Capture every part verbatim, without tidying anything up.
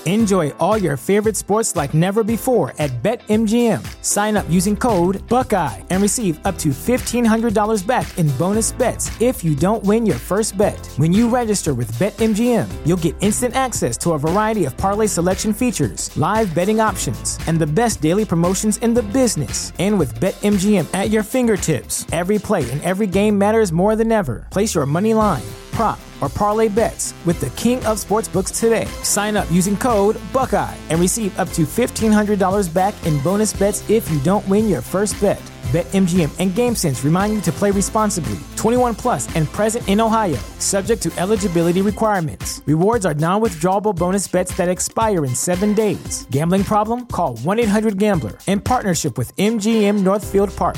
Enjoy all your favorite sports like never before at BetMGM. Sign up using code Buckeye and receive up to fifteen hundred dollars back in bonus bets if you don't win your first bet. When you register with BetMGM, you'll get instant access to a variety of parlay selection features, live betting options, and the best daily promotions in the business. And with BetMGM at your fingertips, every play and every game matters more than ever. Place your money line, prop, or parlay bets with the king of sportsbooks today. Sign up using code Buckeye and receive up to fifteen hundred dollars back in bonus bets if you don't win your first bet. BetMGM and GameSense remind you to play responsibly. twenty-one plus and present in Ohio, subject to eligibility requirements. Rewards are non-withdrawable bonus bets that expire in seven days. Gambling problem? Call one eight hundred gambler in partnership with M G M Northfield Park.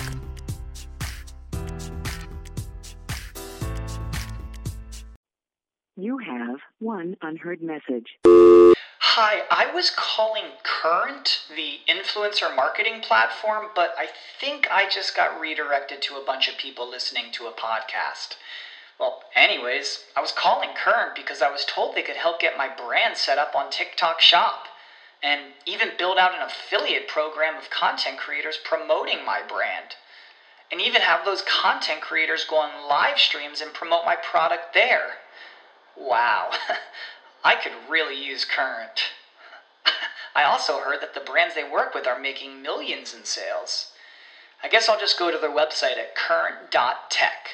You have one unheard message. Hi, I was calling Current, the influencer marketing platform, but I think I just got redirected to a bunch of people listening to a podcast. Well, anyways, I was calling Current because I was told they could help get my brand set up on TikTok Shop, and even build out an affiliate program of content creators promoting my brand, and even have those content creators go on live streams and promote my product there. Wow, I could really use Current. I also heard that the brands they work with are making millions in sales. I guess I'll just go to their website at current dot tech.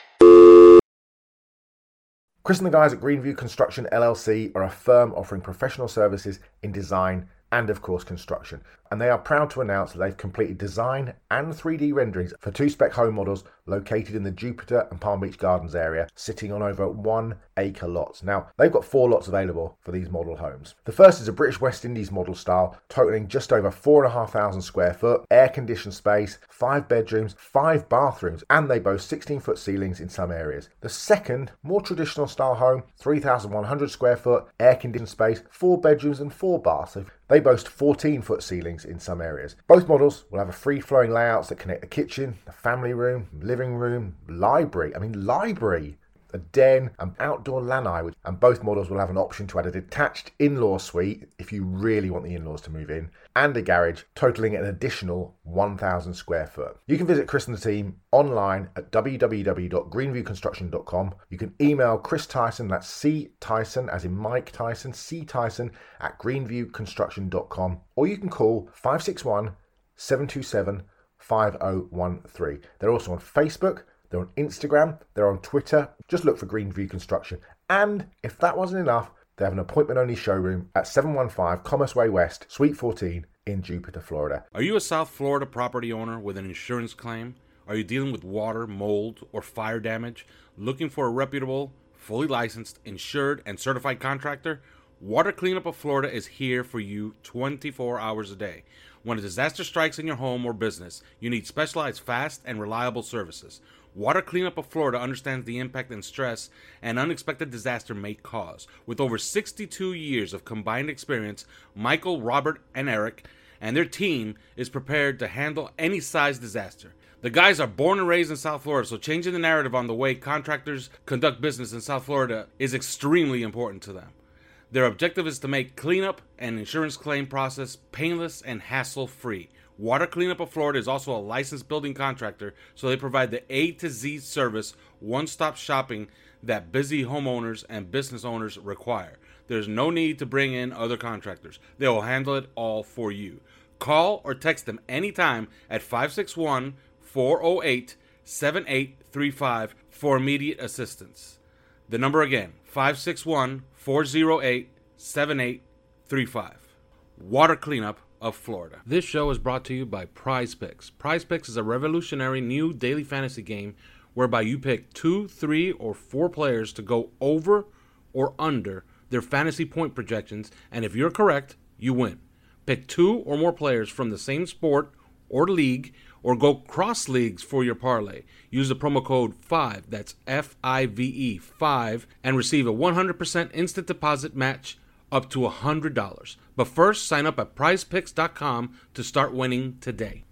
Chris and the guys at Greenview Construction L L C are a firm offering professional services in design and, of course, construction. And they are proud to announce that they've completed design and three D renderings for two spec home models located in the Jupiter and Palm Beach Gardens area, sitting on over one acre lots. Now, they've got four lots available for these model homes. The first is a British West Indies model style, totaling just over four and a half thousand square foot, air-conditioned space, five bedrooms, five bathrooms, and they boast sixteen foot ceilings in some areas. The second, more traditional style home, three thousand one hundred square foot, air-conditioned space, four bedrooms and four baths. They boast fourteen foot ceilings in some areas. Both models will have a free-flowing layouts that connect the kitchen, the family room, living room, library, I mean library, a den, and outdoor lanai, and both models will have an option to add a detached in-law suite if you really want the in-laws to move in, and a garage totaling an additional one thousand square foot. You can visit Chris and the team online at w w w dot greenview construction dot com. You can email Chris Tyson, that's C Tyson as in Mike Tyson, C Tyson at greenview construction dot com, or you can call five six one, seven two seven, five zero one three. They're also on Facebook, they're on Instagram, they're on Twitter. Just look for Greenview Construction. And if that wasn't enough, they have an appointment-only showroom at seven one five Commerce Way West, Suite fourteen in Jupiter, Florida. Are you a South Florida property owner with an insurance claim? Are you dealing with water, mold, or fire damage? Looking for a reputable, fully licensed, insured, and certified contractor? Water Cleanup of Florida is here for you twenty-four hours a day. When a disaster strikes in your home or business, you need specialized, fast, and reliable services. Water Cleanup of Florida understands the impact and stress an unexpected disaster may cause. With over sixty-two years of combined experience, Michael, Robert, and Eric and their team is prepared to handle any size disaster. The guys are born and raised in South Florida, so changing the narrative on the way contractors conduct business in South Florida is extremely important to them. Their objective is to make cleanup and insurance claim process painless and hassle-free. Water Cleanup of Florida is also a licensed building contractor, so they provide the A to Z service, one-stop shopping that busy homeowners and business owners require. There's no need to bring in other contractors. They will handle it all for you. Call or text them anytime at five six one, four zero eight, seven eight three five for immediate assistance. The number again, five six one, four zero eight, seven eight three five. Water Cleanup of Florida. This show is brought to you by Prize Picks. Prize Picks is a revolutionary new daily fantasy game whereby you pick two, three, or four players to go over or under their fantasy point projections, and if you're correct, you win. Pick two or more players from the same sport or league, or go cross leagues for your parlay. Use the promo code five, that's F I V E, five, and receive a one hundred percent instant deposit match up to one hundred dollars. But first, sign up at prize picks dot com to start winning today.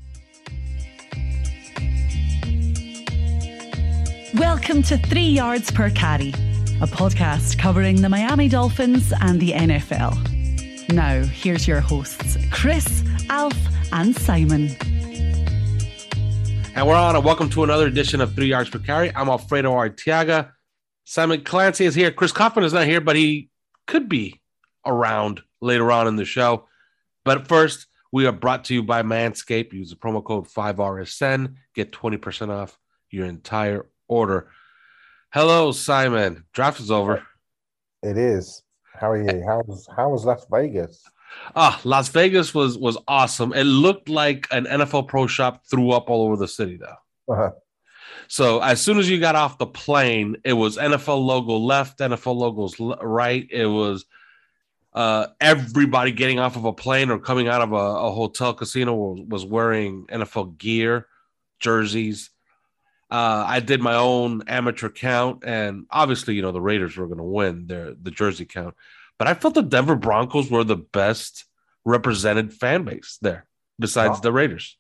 Welcome to Three Yards Per Carry, a podcast covering the Miami Dolphins and the N F L. Now, here's your hosts, Chris, Alf, and Simon. And we're on, and welcome to another edition of Three Yards Per Carry. I'm Alfredo Arteaga. Simon Clancy is here. Chris Kaufman is not here, but he could be around later on in the show. But first, we are brought to you by Manscaped. Use the promo code five R S N. Get twenty percent off your entire order. Hello, Simon. Draft is over. It is. How are you? How was how was Las Vegas? Ah, Las Vegas was was awesome. It looked like an N F L Pro Shop threw up all over the city, though. Uh-huh. So as soon as you got off the plane, it was N F L logo left, N F L logos right. It was uh, everybody getting off of a plane or coming out of a, a hotel casino was, was wearing N F L gear, jerseys. Uh, I did my own amateur count, and obviously, you know, the Raiders were going to win their the jersey count. But I felt the Denver Broncos were the best represented fan base there, besides wow. the Raiders.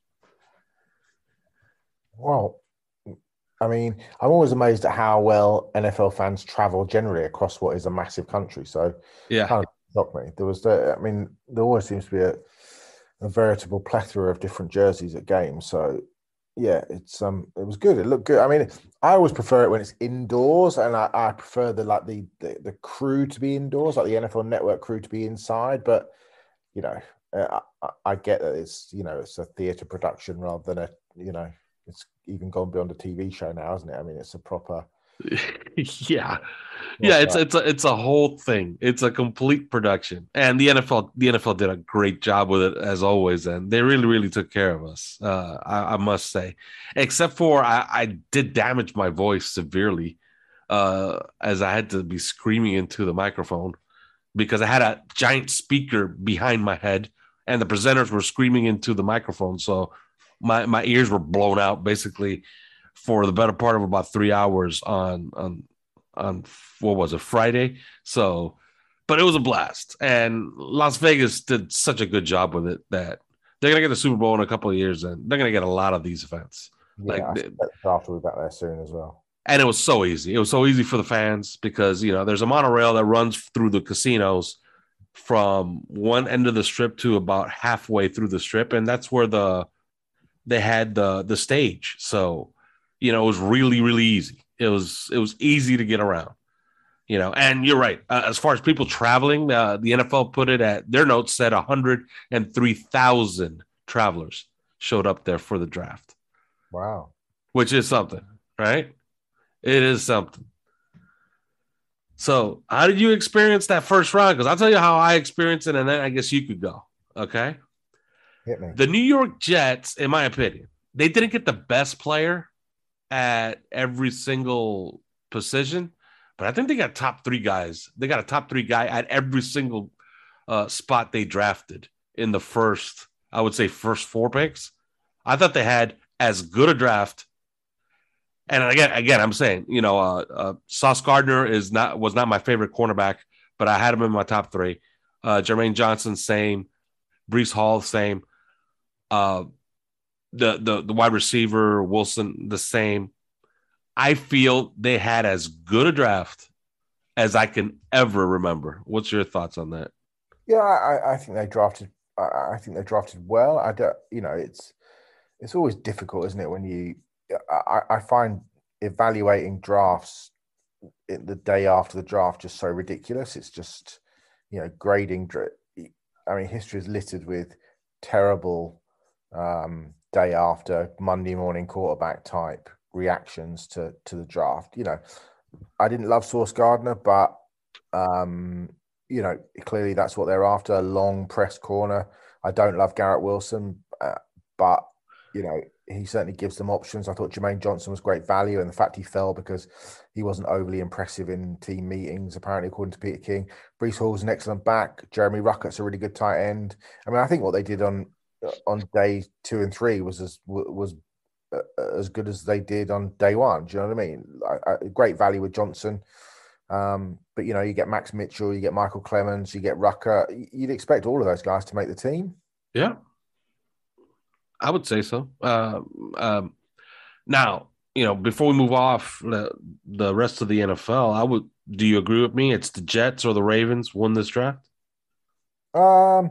Well, I mean, I'm always amazed at how well N F L fans travel generally across what is a massive country. So, yeah, kind of shocked me. There was, the, I mean, there always seems to be a, a veritable plethora of different jerseys at games. So, yeah, it's um, it was good. It looked good. I mean, I always prefer it when it's indoors, and I, I prefer the like the, the the crew to be indoors, like the N F L Network crew to be inside. But you know, uh, I, I get that it's you know it's a theatre production rather than a you know it's even gone beyond a T V show now, isn't it? I mean, it's a proper. yeah, yeah, it's it's a it's a whole thing. It's a complete production, and the N F L the N F L did a great job with it as always, and they really really took care of us. Uh, I, I must say, except for I, I did damage my voice severely, uh, as I had to be screaming into the microphone because I had a giant speaker behind my head, and the presenters were screaming into the microphone, so my my ears were blown out basically for the better part of about three hours on on on what was it Friday. So, but it was a blast, and Las Vegas did such a good job with it that they're gonna get the Super Bowl in a couple of years, and they're gonna get a lot of these events. Yeah, like I expect the draft will be back there soon as well. And it was so easy. It was so easy for the fans because you know there's a monorail that runs through the casinos from one end of the strip to about halfway through the strip, and that's where the they had the the stage. So. You know, it was really, really easy. It was it was easy to get around, you know, and you're right. Uh, as far as people traveling, uh, the N F L put it at their notes said one hundred three thousand travelers showed up there for the draft. Wow. Which is something, right? It is something. So how did you experience that first round? Because I'll tell you how I experienced it, and then I guess you could go. Okay. Hit me. The New York Jets, in my opinion, they didn't get the best player at every single position, but I think they got top three guys. They got a top three guy at every single uh, spot they drafted in the first, I would say, first four picks. I thought they had as good a draft. And again, again, I'm saying, you know, uh, uh, Sauce Gardner is not was not my favorite cornerback, but I had him in my top three. Uh, Jermaine Johnson, same. Breece Hall, same. Uh, The, the the wide receiver, Wilson, the same. I feel they had as good a draft as I can ever remember. What's your thoughts on that? Yeah, I, I think they drafted. I, I think they drafted well. I don't. You know, it's it's always difficult, isn't it? When you, I, I find evaluating drafts the day after the draft just so ridiculous. It's just, you know, grading. I mean, history is littered with terrible. Um, day after Monday morning quarterback type reactions to to the draft. You know, I didn't love Sauce Gardner, but um, you know, clearly that's what they're after, a long press corner. I don't love Garrett Wilson, uh, but you know, he certainly gives them options. I thought Jermaine Johnson was great value, and the fact he fell because he wasn't overly impressive in team meetings, apparently, according to Peter King. Breece Hall's an excellent back. Jeremy Ruckett's a really good tight end. I mean, I think what they did on on day two and three was as was as good as they did on day one. Do you know what I mean? I, I, great value with Johnson. Um, but, you know, you get Max Mitchell, you get Michael Clemens, you get Rucker. You'd expect all of those guys to make the team. Yeah, I would say so. Uh, um, now, you know, before we move off the, the rest of the N F L, I would. Do you agree with me? It's the Jets or the Ravens won this draft? Um,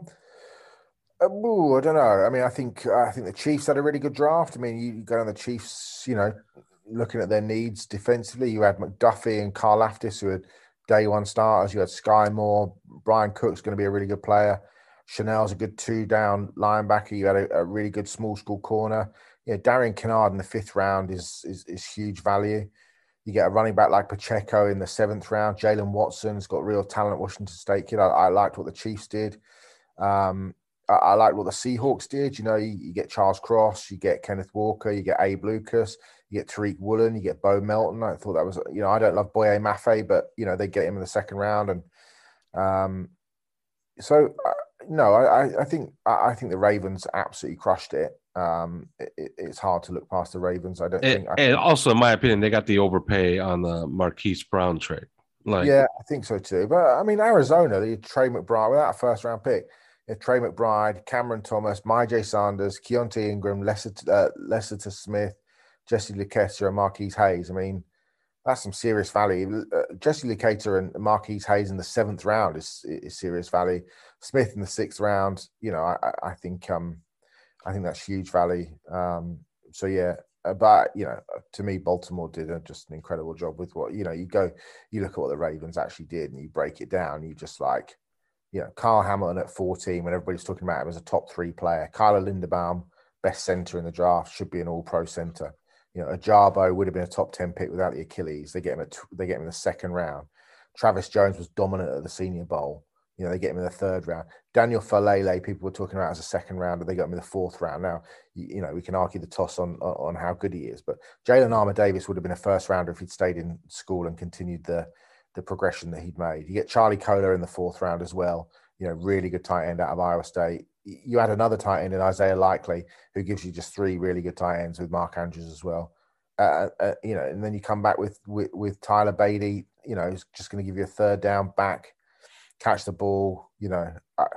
uh, ooh, I don't know. I mean, I think I think the Chiefs had a really good draft. I mean, you, you go on the Chiefs, you know, looking at their needs defensively. You had McDuffie and Carl Aftis, who had day one starters. You had Sky Moore. Brian Cook's going to be a really good player. Chanel's a good two down linebacker. You had a, a really good small school corner. Yeah, Darian Kennard in the fifth round is, is is huge value. You get a running back like Pacheco in the seventh round. Jalen Watson's got real talent at Washington State kid. I, I liked what the Chiefs did. Um, I, I liked what the Seahawks did. You know, you, you get Charles Cross, you get Kenneth Walker, you get Abe Lucas, you get Tariq Woolen, you get Bo Melton. I thought that was, you know, I don't love Boye Mafe, but, you know, they get him in the second round. And um, so, uh, no, I, I think I, I think the Ravens absolutely crushed it. Um, it, it's hard to look past the Ravens. I don't and, think. I and think, also, in my opinion, they got the overpay on the Marquise Brown trade. Like, yeah, I think so too. But I mean, Arizona, they had Trey McBride without a first round pick. They had Trey McBride, Cameron Thomas, Myjai Sanders, Keontae Ingram, Lester, uh, Lester Smith, Jesse Luketa, and Marquise Hayes. I mean, that's some serious value. Uh, Jesse Luketa and Marquise Hayes in the seventh round is is serious value. Smith in the sixth round, you know, I, I think um, I think that's huge value. Um, so yeah, but you know, to me, Baltimore did a, just an incredible job with what, you know, you go, you look at what the Ravens actually did, and you break it down. You just like, you know, Kyle Hamilton at fourteen, when everybody's talking about him as a top three player. Kyler Linderbaum, best center in the draft, should be an All-Pro center. You know, Ajabo would have been a top ten pick without the Achilles. They get him at they get him in the second round. Travis Jones was dominant at the Senior Bowl. You know, they get him in the third round. Daniel Falele, people were talking about as a second rounder. They got him in the fourth round. Now, you, you know, we can argue the toss on on how good he is, but Jalen Armour-Davis would have been a first rounder if he'd stayed in school and continued the the progression that he'd made. You get Charlie Kohler in the fourth round as well. You know, really good tight end out of Iowa State. You had another tight end in Isaiah Likely, who gives you just three really good tight ends with Mark Andrews as well. Uh, uh, you know, and then you come back with with, with Tyler Beatty. You know, who's just going to give you a third down back, catch the ball. You know, I,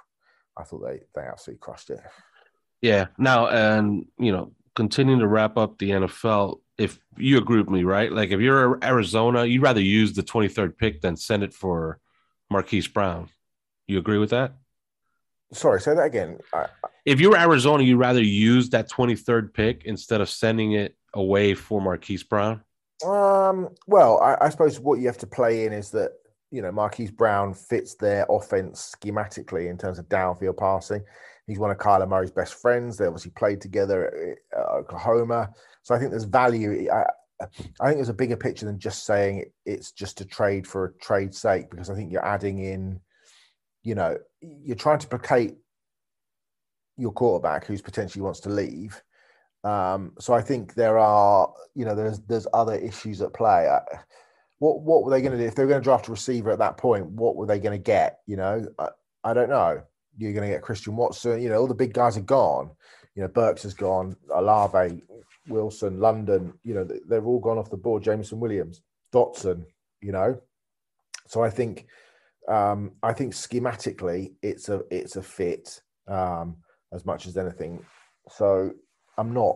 I thought they they absolutely crushed it. Yeah. Now, and you know, continuing to wrap up the N F L. If you agree with me, right? Like, if you're Arizona, you'd rather use the twenty-third pick than send it for Marquise Brown. You agree with that? Sorry, say that again. I, if you're Arizona, you'd rather use that twenty-third pick instead of sending it away for Marquise Brown? Um, well, I, I suppose what you have to play in is that, you know, Marquise Brown fits their offense schematically in terms of downfield passing. He's one of Kyler Murray's best friends. They obviously played together at Oklahoma. So I think there's value. I, I think there's a bigger picture than just saying it's just a trade for a trade's sake, because I think you're adding in, you know, you're trying to placate your quarterback who's potentially wants to leave. Um, so I think there are, you know, there's there's other issues at play. I, what what were they going to do if they were going to draft a receiver at that point? What were they going to get? You know, I, I don't know. You're going to get Christian Watson. You know, all the big guys are gone. You know, Burks has gone. Olave, Wilson, London. You know, they've all gone off the board. Jameson Williams, Dotson. You know, so I think um, I think schematically it's a it's a fit um, as much as anything. So. I'm not.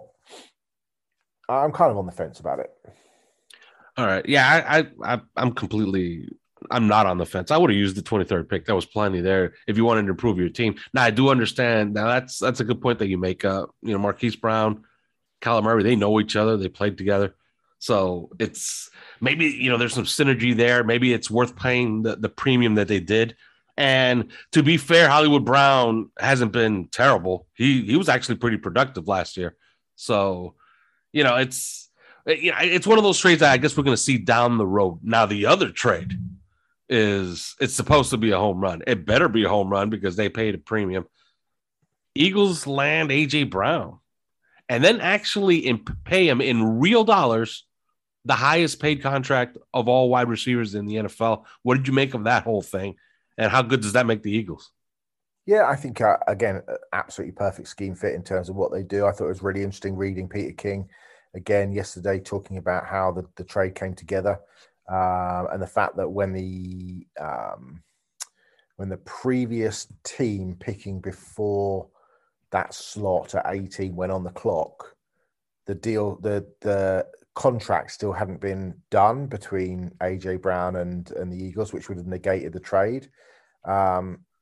I'm kind of on the fence about it. All right. Yeah, I, I, I I'm completely. I'm not on the fence. I would have used the twenty-third pick. That was plenty there if you wanted to improve your team. Now, I do understand. Now, that's that's a good point that you make. Uh, you know, Marquise Brown, Kyler Murray, they know each other. They played together. So it's maybe, you know, there's some synergy there. Maybe it's worth paying the, the premium that they did. And to be fair, Hollywood Brown hasn't been terrible. He he was actually pretty productive last year. So, you know, it's you know, it's one of those trades that I guess we're going to see down the road. Now, the other trade is it's supposed to be a home run. It better be a home run because they paid a premium. Eagles land A J Brown and then actually in, pay him in real dollars the highest paid contract of all wide receivers in the N F L. What did you make of that whole thing? And how good does that make the Eagles? Yeah, I think, uh, again, absolutely perfect scheme fit in terms of what they do. I thought it was really interesting reading Peter King again yesterday, talking about how the, the trade came together uh, and the fact that when the um, when the previous team picking before that slot at eighteen went on the clock, the deal, the the contract still hadn't been done between A J Brown and, and the Eagles, which would have negated the trade. Um,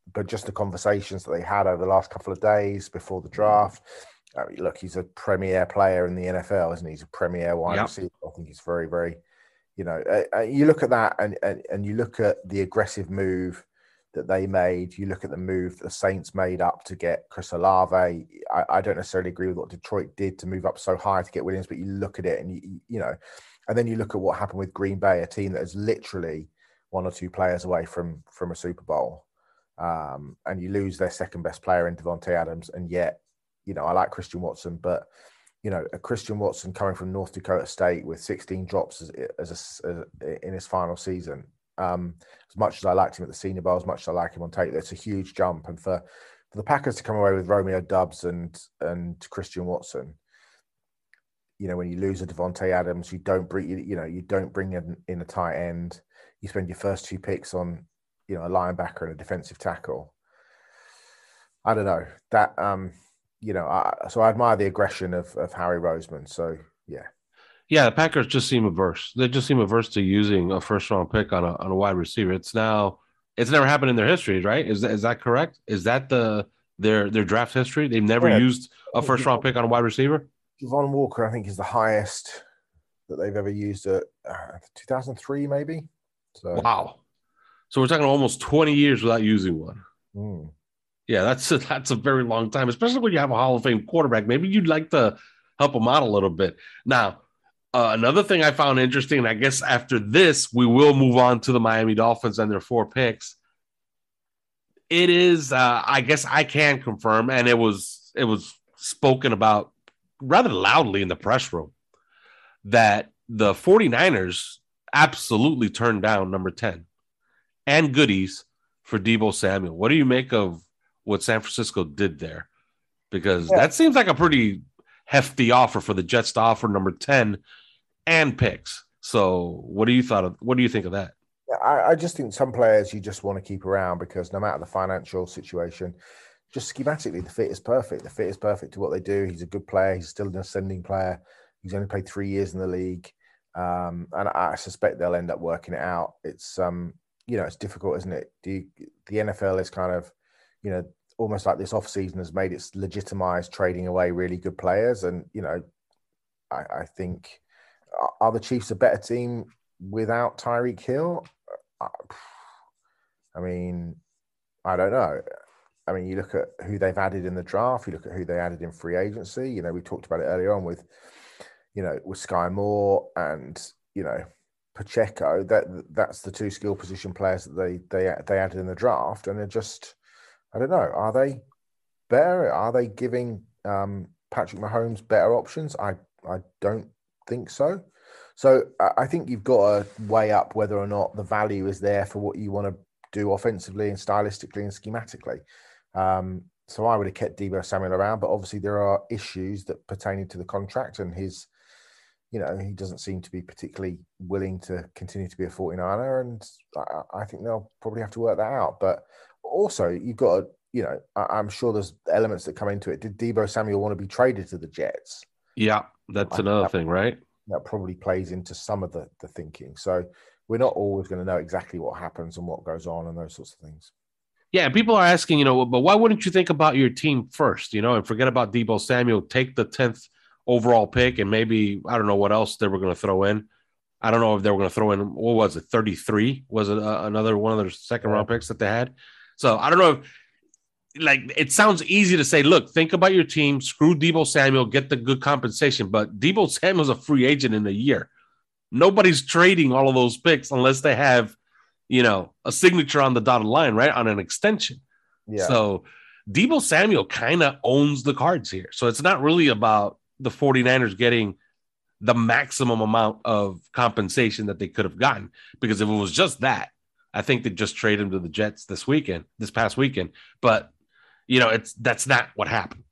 but just the conversations that they had over the last couple of days before the draft. I mean, look, he's a premier player in the N F L, isn't he? He's a premier wide Yep. receiver. I think he's very, very, you know, uh, you look at that and, and and you look at the aggressive move that they made. You look at the move that the Saints made up to get Chris Olave. I, I don't necessarily agree with what Detroit did to move up so high to get Williams, but you look at it and you you know, and then you look at what happened with Green Bay, a team that is literally one or two players away from from a Super Bowl, um, and you lose their second best player in Devontae Adams, and yet. You know, I like Christian Watson, but, you know, a Christian Watson coming from North Dakota State with sixteen drops as, as, a, as in his final season, um, as much as I liked him at the Senior Bowl, as much as I like him on tape, that's a huge jump. And for, for the Packers to come away with Romeo Doubs and and Christian Watson, you know, when you lose a Devontae Adams, you don't bring, you, you know, you don't bring in, in a tight end. You spend your first two picks on, you know, a linebacker and a defensive tackle. I don't know. That, um, You know, I, so I admire the aggression of, of Harry Roseman. So, yeah. Yeah, the Packers just seem averse. They just seem averse to using a first round pick on a on a wide receiver. It's now it's never happened in their history, right? Is that is that correct? Is that the their their draft history? They've never Yeah. used a first round pick on a wide receiver? Javon Walker, I think, is the highest that they've ever used at uh, two thousand three, maybe. So, Wow. So we're talking almost twenty years without using one. mm. Yeah, that's a, that's a very long time, especially when you have a Hall of Fame quarterback. Maybe you'd like to help him out a little bit. Now, uh, another thing I found interesting, and I guess after this, we will move on to the Miami Dolphins and their four picks. It is, uh, I guess I can confirm, and it was it was spoken about rather loudly in the press room, that the 49ers absolutely turned down number ten and goodies for Deebo Samuel. What do you make of what San Francisco did there? Because Yeah. that seems like a pretty hefty offer for the Jets to offer number ten and picks. So what do you thought of, what do you think of that? I, I just think some players you just want to keep around because no matter the financial situation, just schematically, the fit is perfect. The fit is perfect to what they do. He's a good player. He's still an ascending player. He's only played three years in the league. Um, and I suspect they'll end up working it out. It's, um, you know, it's difficult, isn't it? Do you, the N F L is kind of, you know, almost like this offseason has made it legitimized trading away really good players. And, you know, I, I think, are the Chiefs a better team without Tyreek Hill? I mean, I don't know. I mean, you look at who they've added in the draft, you look at who they added in free agency. You know, we talked about it earlier on with, you know, with Sky Moore and, you know, Pacheco. That that's the two skill position players that they they they added in the draft, and they're just, I don't know, are they better? Are they giving um, Patrick Mahomes better options? I I don't think so. So I think you've got to weigh up whether or not the value is there for what you want to do offensively and stylistically and schematically. Um, so I would have kept Deebo Samuel around, but obviously there are issues that pertaining to the contract and his, you know, he doesn't seem to be particularly willing to continue to be a 49er, and I, I think they'll probably have to work that out. But also you've got to, you know, I, I'm sure there's elements that come into it. Did Deebo Samuel want to be traded to the Jets? Yeah, that's another thing, right? That probably plays into some of the, the thinking. So we're not always going to know exactly what happens and what goes on and those sorts of things. Yeah, and people are asking, you know, but why wouldn't you think about your team first, you know, and forget about Deebo Samuel, take the tenth overall pick, and maybe, I don't know what else they were going to throw in. I don't know if they were going to throw in, what was it, thirty-three? Was it uh, another one of their second round picks that they had? So I don't know if, like, it sounds easy to say, look, think about your team, screw Deebo Samuel, get the good compensation. But Deebo Samuel's a free agent in a year. Nobody's trading all of those picks unless they have, you know, a signature on the dotted line, right? On an extension. Yeah. So Deebo Samuel kind of owns the cards here. So it's not really about the 49ers getting the maximum amount of compensation that they could have gotten. Because if it was just that, I think they'd just trade him to the Jets this weekend, this past weekend. But you know, it's that's not what happened.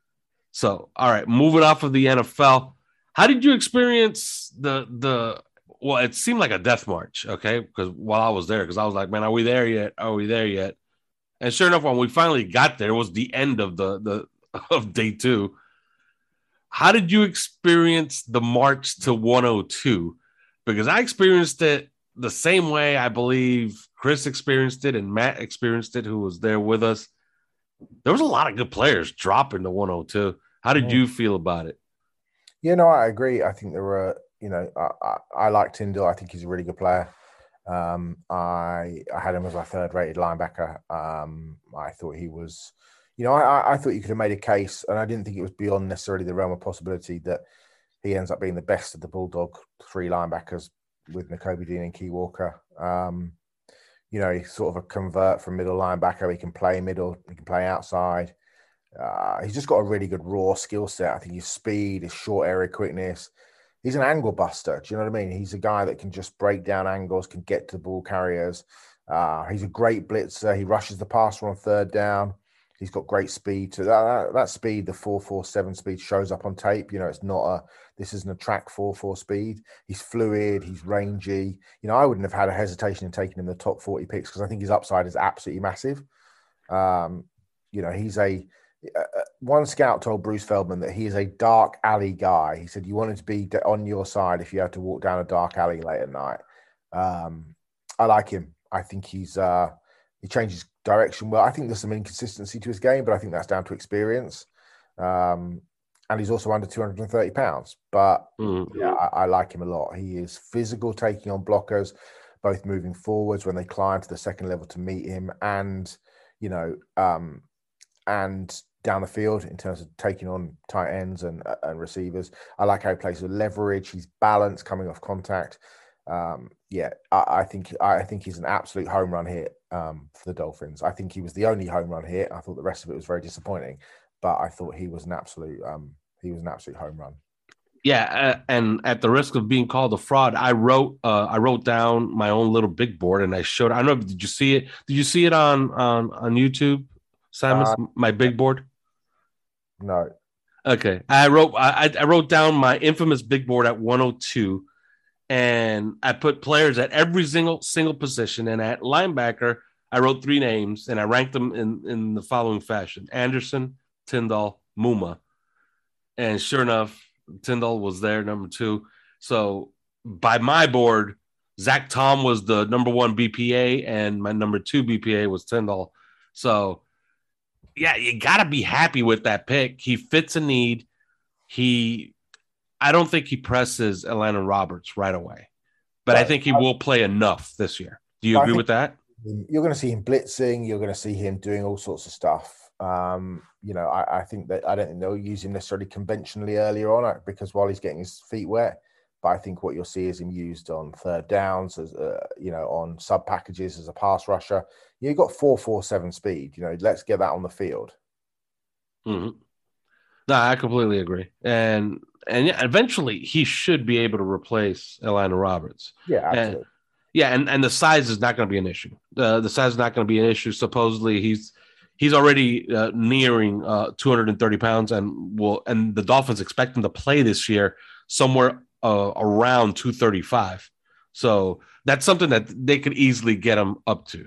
So, all right, moving off of the N F L, how did you experience the the? Well, it seemed like a death march, okay? Because while I was there, because I was like, man, are we there yet? Are we there yet? And sure enough, when we finally got there, it was the end of the the of day two. How did you experience the march to one oh two? Because I experienced it the same way I believe Chris experienced it and Matt experienced it, who was there with us. There was a lot of good players dropping to one oh two. How did mm. you feel about it? Yeah, no, I agree. I think there were, you know, I, I, I like Tyndall. I think he's a really good player. Um, I I had him as my third rated linebacker. Um, I thought he was, you know, I, I thought you could have made a case, and I didn't think it was beyond necessarily the realm of possibility that he ends up being the best of the Bulldog three linebackers with Nakobe Dean and Key Walker. Um, you know, he's sort of a convert from middle linebacker. He can play middle, he can play outside. Uh, he's just got a really good raw skill set. I think his speed, his short area quickness. He's an angle buster. Do you know what I mean? He's a guy that can just break down angles, can get to the ball carriers. Uh, he's a great blitzer. He rushes the passer on third down. He's got great speed. So that, that, that speed, the four four seven speed, shows up on tape. You know, it's not a, this isn't a track four four speed. He's fluid. He's rangy. You know, I wouldn't have had a hesitation in taking him the top forty picks because I think his upside is absolutely massive. Um, you know, he's a, uh, one scout told Bruce Feldman that he is a dark alley guy. He said, you wanted to be on your side if you had to walk down a dark alley late at night. Um, I like him. I think he's, uh, he changes direction well. I think there's some inconsistency to his game, but I think that's down to experience. Um, and he's also under two hundred thirty pounds. But mm-hmm. yeah, I, I like him a lot. He is physical, taking on blockers, both moving forwards when they climb to the second level to meet him, and you know, um, and down the field in terms of taking on tight ends and and receivers. I like how he plays with leverage. He's balanced coming off contact. Um, yeah, I, I think I think he's an absolute home run hit um, for the Dolphins. I think he was the only home run hit. I thought the rest of it was very disappointing, but I thought he was an absolute um, he was an absolute home run. Yeah, uh, and at the risk of being called a fraud, I wrote uh, I wrote down my own little big board and I showed. I don't know. Did you see it? Did you see it on on, on YouTube, Simon? Uh, my big board. No. Okay, I wrote I, I wrote down my infamous big board at one oh two. And I put players at every single single position. And at linebacker, I wrote three names and I ranked them in, in the following fashion: Anderson, Tyndall, Muma. And sure enough, Tyndall was there, number two. So by my board, Zach Tom was the number one B P A, and my number two B P A was Tyndall. So yeah, you got to be happy with that pick. He fits a need. He. I don't think he presses Elandon Roberts right away, but right. I think he will play enough this year. Do you agree with that? You're going to see him blitzing. You're going to see him doing all sorts of stuff. Um, you know, I, I think that I don't think they'll use him necessarily conventionally earlier on because while he's getting his feet wet, but I think what you'll see is him used on third downs, as uh, you know, on sub packages as a pass rusher. You've got four four seven speed. You know, let's get that on the field. Mm-hmm. No, I completely agree, and. And yeah, eventually he should be able to replace Elandon Roberts. Yeah, absolutely. And, yeah, and, and the size is not going to be an issue. Uh, the size is not going to be an issue. Supposedly he's he's already uh, nearing uh, two hundred thirty pounds, and will and the Dolphins expect him to play this year somewhere uh, around two thirty-five. So that's something that they could easily get him up to.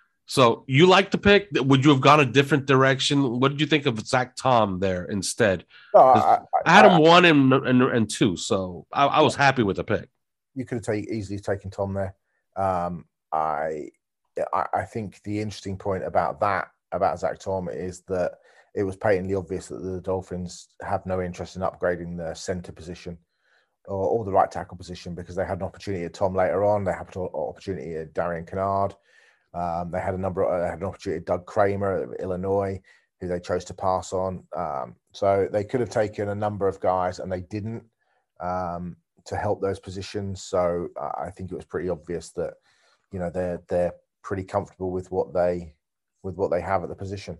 So you like the pick? Would you have gone a different direction? What did you think of Zach Tom there instead? No, I, I, I had him I, one and, and and two, so I, I was happy with the pick. You could have take, easily taken Tom there. Um, I, I I think the interesting point about that about Zach Tom is that it was patently obvious that the Dolphins have no interest in upgrading the center position or, or the right tackle position because they had an opportunity at Tom later on. They had an opportunity at Darian Kennard. Um, they had a number. Of, they had an opportunity. Doug Kramer of Illinois, who they chose to pass on. Um, so they could have taken a number of guys, and they didn't um, to help those positions. So uh, I think it was pretty obvious that you know they're they're pretty comfortable with what they with what they have at the position.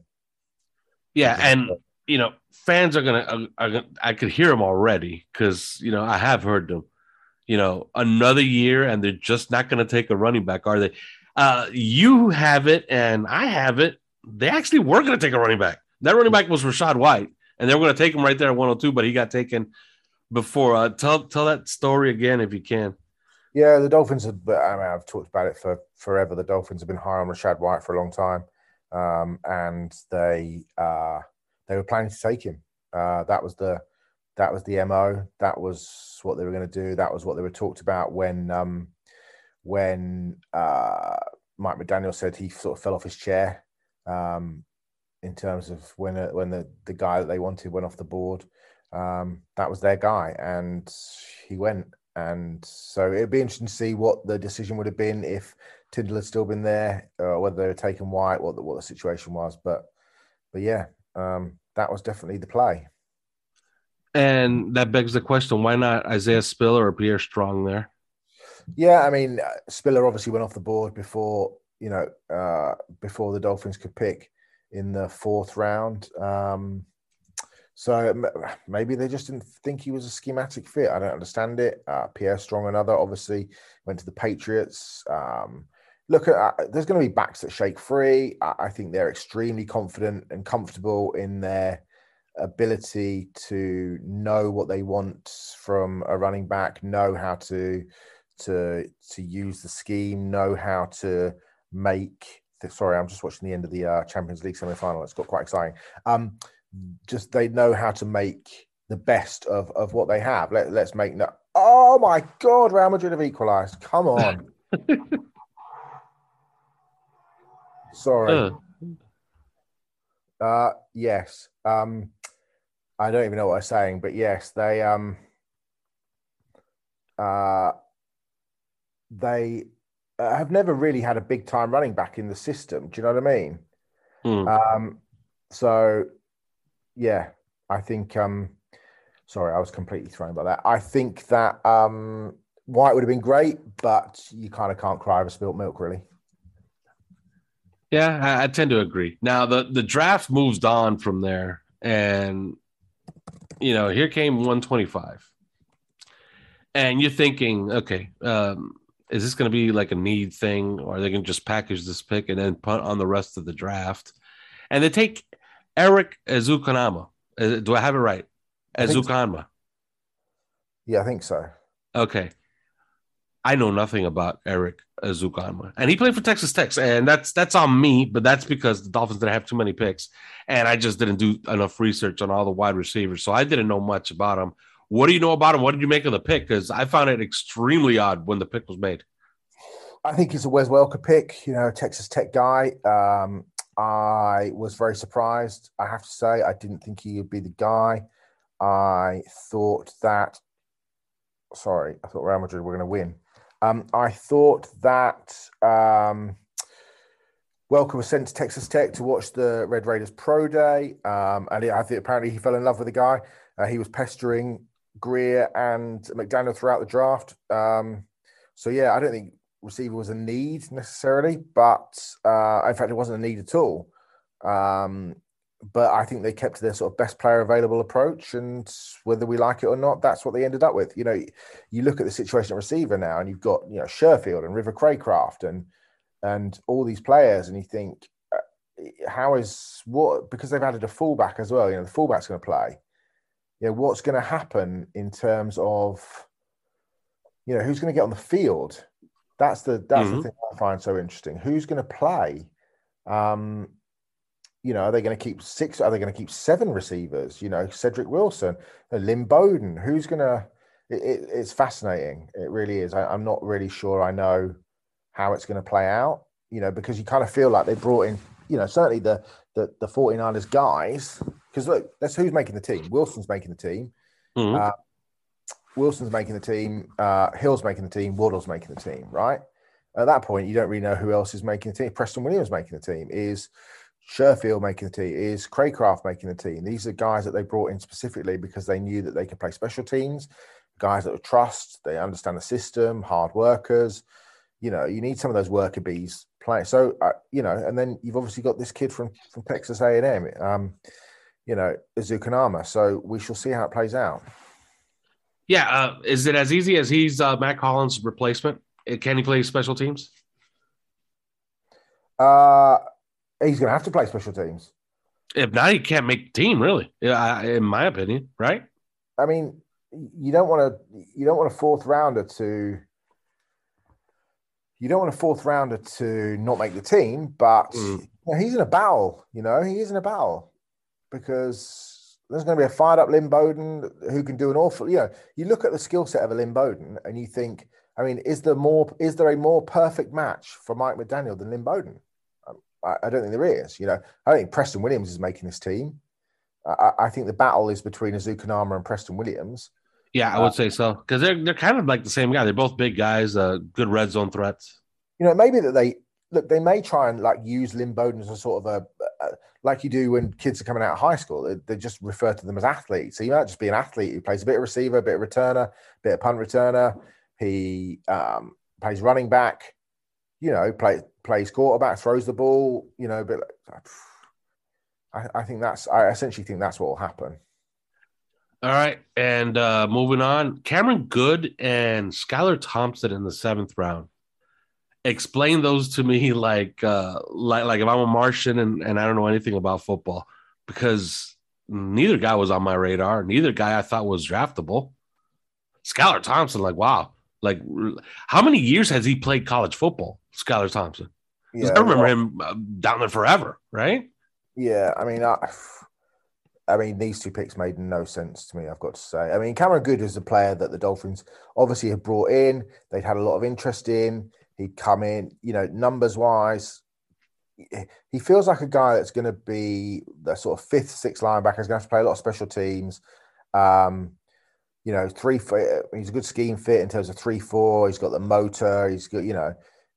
Yeah, and you know, fans are gonna. Are gonna I could hear them already because you know I have heard them. You know, another year, and they're just not going to take a running back, are they? Uh, you have it, and I have it. They actually were going to take a running back. That running back was Rachaad White, and they were going to take him right there at one oh two, but he got taken before. Uh, tell tell that story again if you can. Yeah, the Dolphins have. I mean, I've talked about it for forever. The Dolphins have been high on Rachaad White for a long time, um, and they uh, they were planning to take him. Uh, that was the that was the M O. That was what they were going to do. That was what they were talked about when. Um, when uh, Mike McDaniel said he sort of fell off his chair um, in terms of when uh, when the, the guy that they wanted went off the board. Um, that was their guy, and he went. And so it'd be interesting to see what the decision would have been if Tyndall had still been there, or whether they were taken White, what the, what the situation was. But but yeah, um, that was definitely the play. And that begs the question: why not Isaiah Spiller or Pierre Strong there? Yeah, I mean, Spiller obviously went off the board before you know uh, before the Dolphins could pick in the fourth round. Um, So maybe they just didn't think he was a schematic fit. I don't understand it. Uh, Pierre Strong, another, obviously went to the Patriots. Um, look, uh, there's going to be backs that shake free. I, I think they're extremely confident and comfortable in their ability to know what they want from a running back, know how to to to use the scheme, know how to make. Sorry, I'm just watching the end of the uh, Champions League semi-final. It's got quite exciting. Um, Just they know how to make the best of, of what they have. Let, let's make no. Oh my God, Real Madrid have equalised. Come on. Sorry. Uh. uh yes. Um I don't even know what I'm saying, but yes, they um uh they have never really had a big time running back in the system. Do you know what I mean? Hmm. Um so Yeah, I think. Um, sorry, I was completely thrown by that. I think that um, White would have been great, but you kind of can't cry over spilt milk, really. Yeah, I, I tend to agree. Now the the draft moves on from there, and you know, here came one twenty-five, and you're thinking, okay, um, is this going to be like a need thing, or are they going to just package this pick and then punt on the rest of the draft? And they take Eric Ezukanma. Do I have it right? Ezukanma. So. Yeah, I think so. Okay. I know nothing about Eric Ezukanma. And he played for Texas Tech. And that's that's on me, but that's because the Dolphins didn't have too many picks. And I just didn't do enough research on all the wide receivers. So I didn't know much about him. What do you know about him? What did you make of the pick? Because I found it extremely odd when the pick was made. I think it's a Wes Welker pick, you know, Texas Tech guy. Um, I was very surprised, I have to say. I didn't think he would be the guy. I thought that, sorry, I thought Real Madrid were going to win. Um, I thought that um, Welker was sent to Texas Tech to watch the Red Raiders Pro Day. Um, and I think apparently he fell in love with the guy. Uh, he was pestering Greer and McDaniel throughout the draft. Um, so, yeah, I don't think receiver was a need necessarily, but uh, in fact, it wasn't a need at all. Um, but I think they kept to their sort of best player available approach, and whether we like it or not, that's what they ended up with. You know, you look at the situation at receiver now, and you've got, you know, Sherfield and River Craycraft and and all these players, and you think, uh, how is what because they've added a fullback as well. You know, the fullback's going to play. You know, what's going to happen in terms of, you know, who's going to get on the field? That's the that's mm-hmm. the thing I find so interesting. Who's going to play? Um, you know, are they going to keep six? Are they going to keep seven receivers? You know, Cedric Wilson, Lynn Bowden. Who's going to? It, it, it's fascinating. It really is. I, I'm not really sure I know how it's going to play out. You know, because you kind of feel like they brought in, you know, certainly the the the 49ers guys. Because look, that's who's making the team. Wilson's making the team. Mm-hmm. Uh, Wilson's making the team, uh, Hill's making the team, Waddle's making the team, right? At that point, you don't really know who else is making the team. Preston Williams making the team. Is Sherfield making the team? Is Craycraft making the team? These are guys that they brought in specifically because they knew that they could play special teams, guys that would trust, they understand the system, hard workers. You know, you need some of those worker bees playing. So, uh, you know, and then you've obviously got this kid from, from Texas A and M, um, you know, Ezukanma. So we shall see how it plays out. Yeah, uh, is it as easy as he's uh, Matt Collins' replacement? Can he play special teams? Uh, he's going to have to play special teams. If not, he can't make the team, really, in my opinion, right? I mean, you don't want to you don't want a fourth rounder to you don't want a fourth rounder to not make the team, but mm. you know, he's in a battle. You know, he is in a battle because there's going to be a fired up Lynn Bowden who can do an awful, you know, you look at the skill set of a Lynn Bowden and you think, I mean, is there more? Is there a more perfect match for Mike McDaniel than Lynn Bowden? Um, I, I don't think there is. You know, I don't think Preston Williams is making this team. I, I think the battle is between Azukanama and Preston Williams. Yeah, I would uh, say so because they're they're kind of like the same guy. They're both big guys, uh, good red zone threats. You know, maybe that they look. They may try and like use Lynn Bowden as a sort of a, a like you do when kids are coming out of high school. They, they just refer to them as athletes. So you might just be an athlete who plays a bit of receiver, a bit of returner, a bit of punt returner. He um, plays running back, you know, play, plays quarterback, throws the ball, you know, but I, I think that's, I essentially think that's what will happen. All right. And uh, moving on, Cameron Good and Skylar Thompson in the seventh round. Explain those to me like, uh, like, like if I'm a Martian and, and I don't know anything about football, because neither guy was on my radar. Neither guy I thought was draftable. Skylar Thompson, like, wow. Like, how many years has he played college football, Skylar Thompson? Yeah, I remember well, him down there forever, right? Yeah, I mean, I, I mean, these two picks made no sense to me, I've got to say. I mean, Cameron Good is a player that the Dolphins obviously had brought in. They'd had a lot of interest in. He'd come in, you know, numbers-wise. He feels like a guy that's going to be the sort of fifth, sixth linebacker. He's going to have to play a lot of special teams. Um You know, three. He's a good scheme fit in terms of three four. He's got the motor. He's got, you know,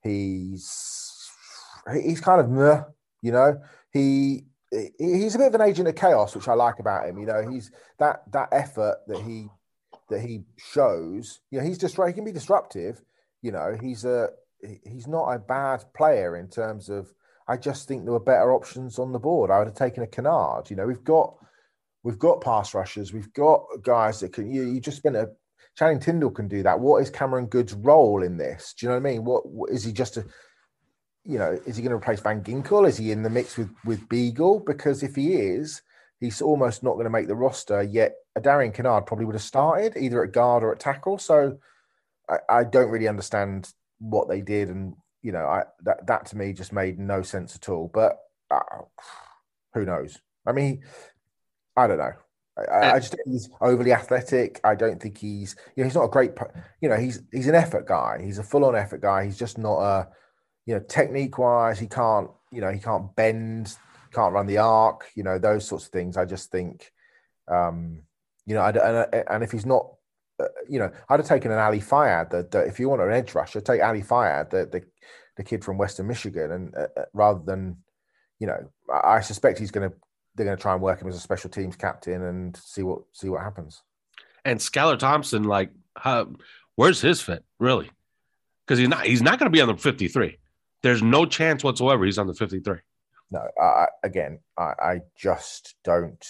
he's he's kind of meh, you know. He he's a bit of an agent of chaos, which I like about him. You know, he's that that effort that he that he shows. You know, he's just he can be disruptive. You know, he's a he's not a bad player in terms of. I just think there were better options on the board. I would have taken a Kennard. You know, we've got. We've got pass rushers. We've got guys that can. You, you just spent a. Channing Tindall can do that. What is Cameron Good's role in this? Do you know what I mean? What, what is he just a? You know, is he going to replace Van Ginkel? Is he in the mix with with Beagle? Because if he is, he's almost not going to make the roster. Yet a Darian Kennard probably would have started either at guard or at tackle. So I, I don't really understand what they did, and you know, I that that to me just made no sense at all. But uh, who knows? I mean. I don't know. I, I just think he's overly athletic. I don't think he's, you know, he's not a great, you know, he's he's an effort guy. He's a full-on effort guy. He's just not a, you know, technique-wise, he can't, you know, he can't bend, can't run the arc, you know, those sorts of things. I just think, um, you know, I, and, and if he's not, uh, you know, I'd have taken an Ali Fayad. That if you want an edge rusher, take Ali Fayad, the the, the kid from Western Michigan, and uh, rather than, you know, I suspect he's going to. They're going to try and work him as a special teams captain and see what see what happens. And Skylar Thompson, like, how, where's his fit, really? Because he's not he's not going to be on the fifty-three. There's no chance whatsoever he's on the fifty-three. No, I, again, I, I just don't.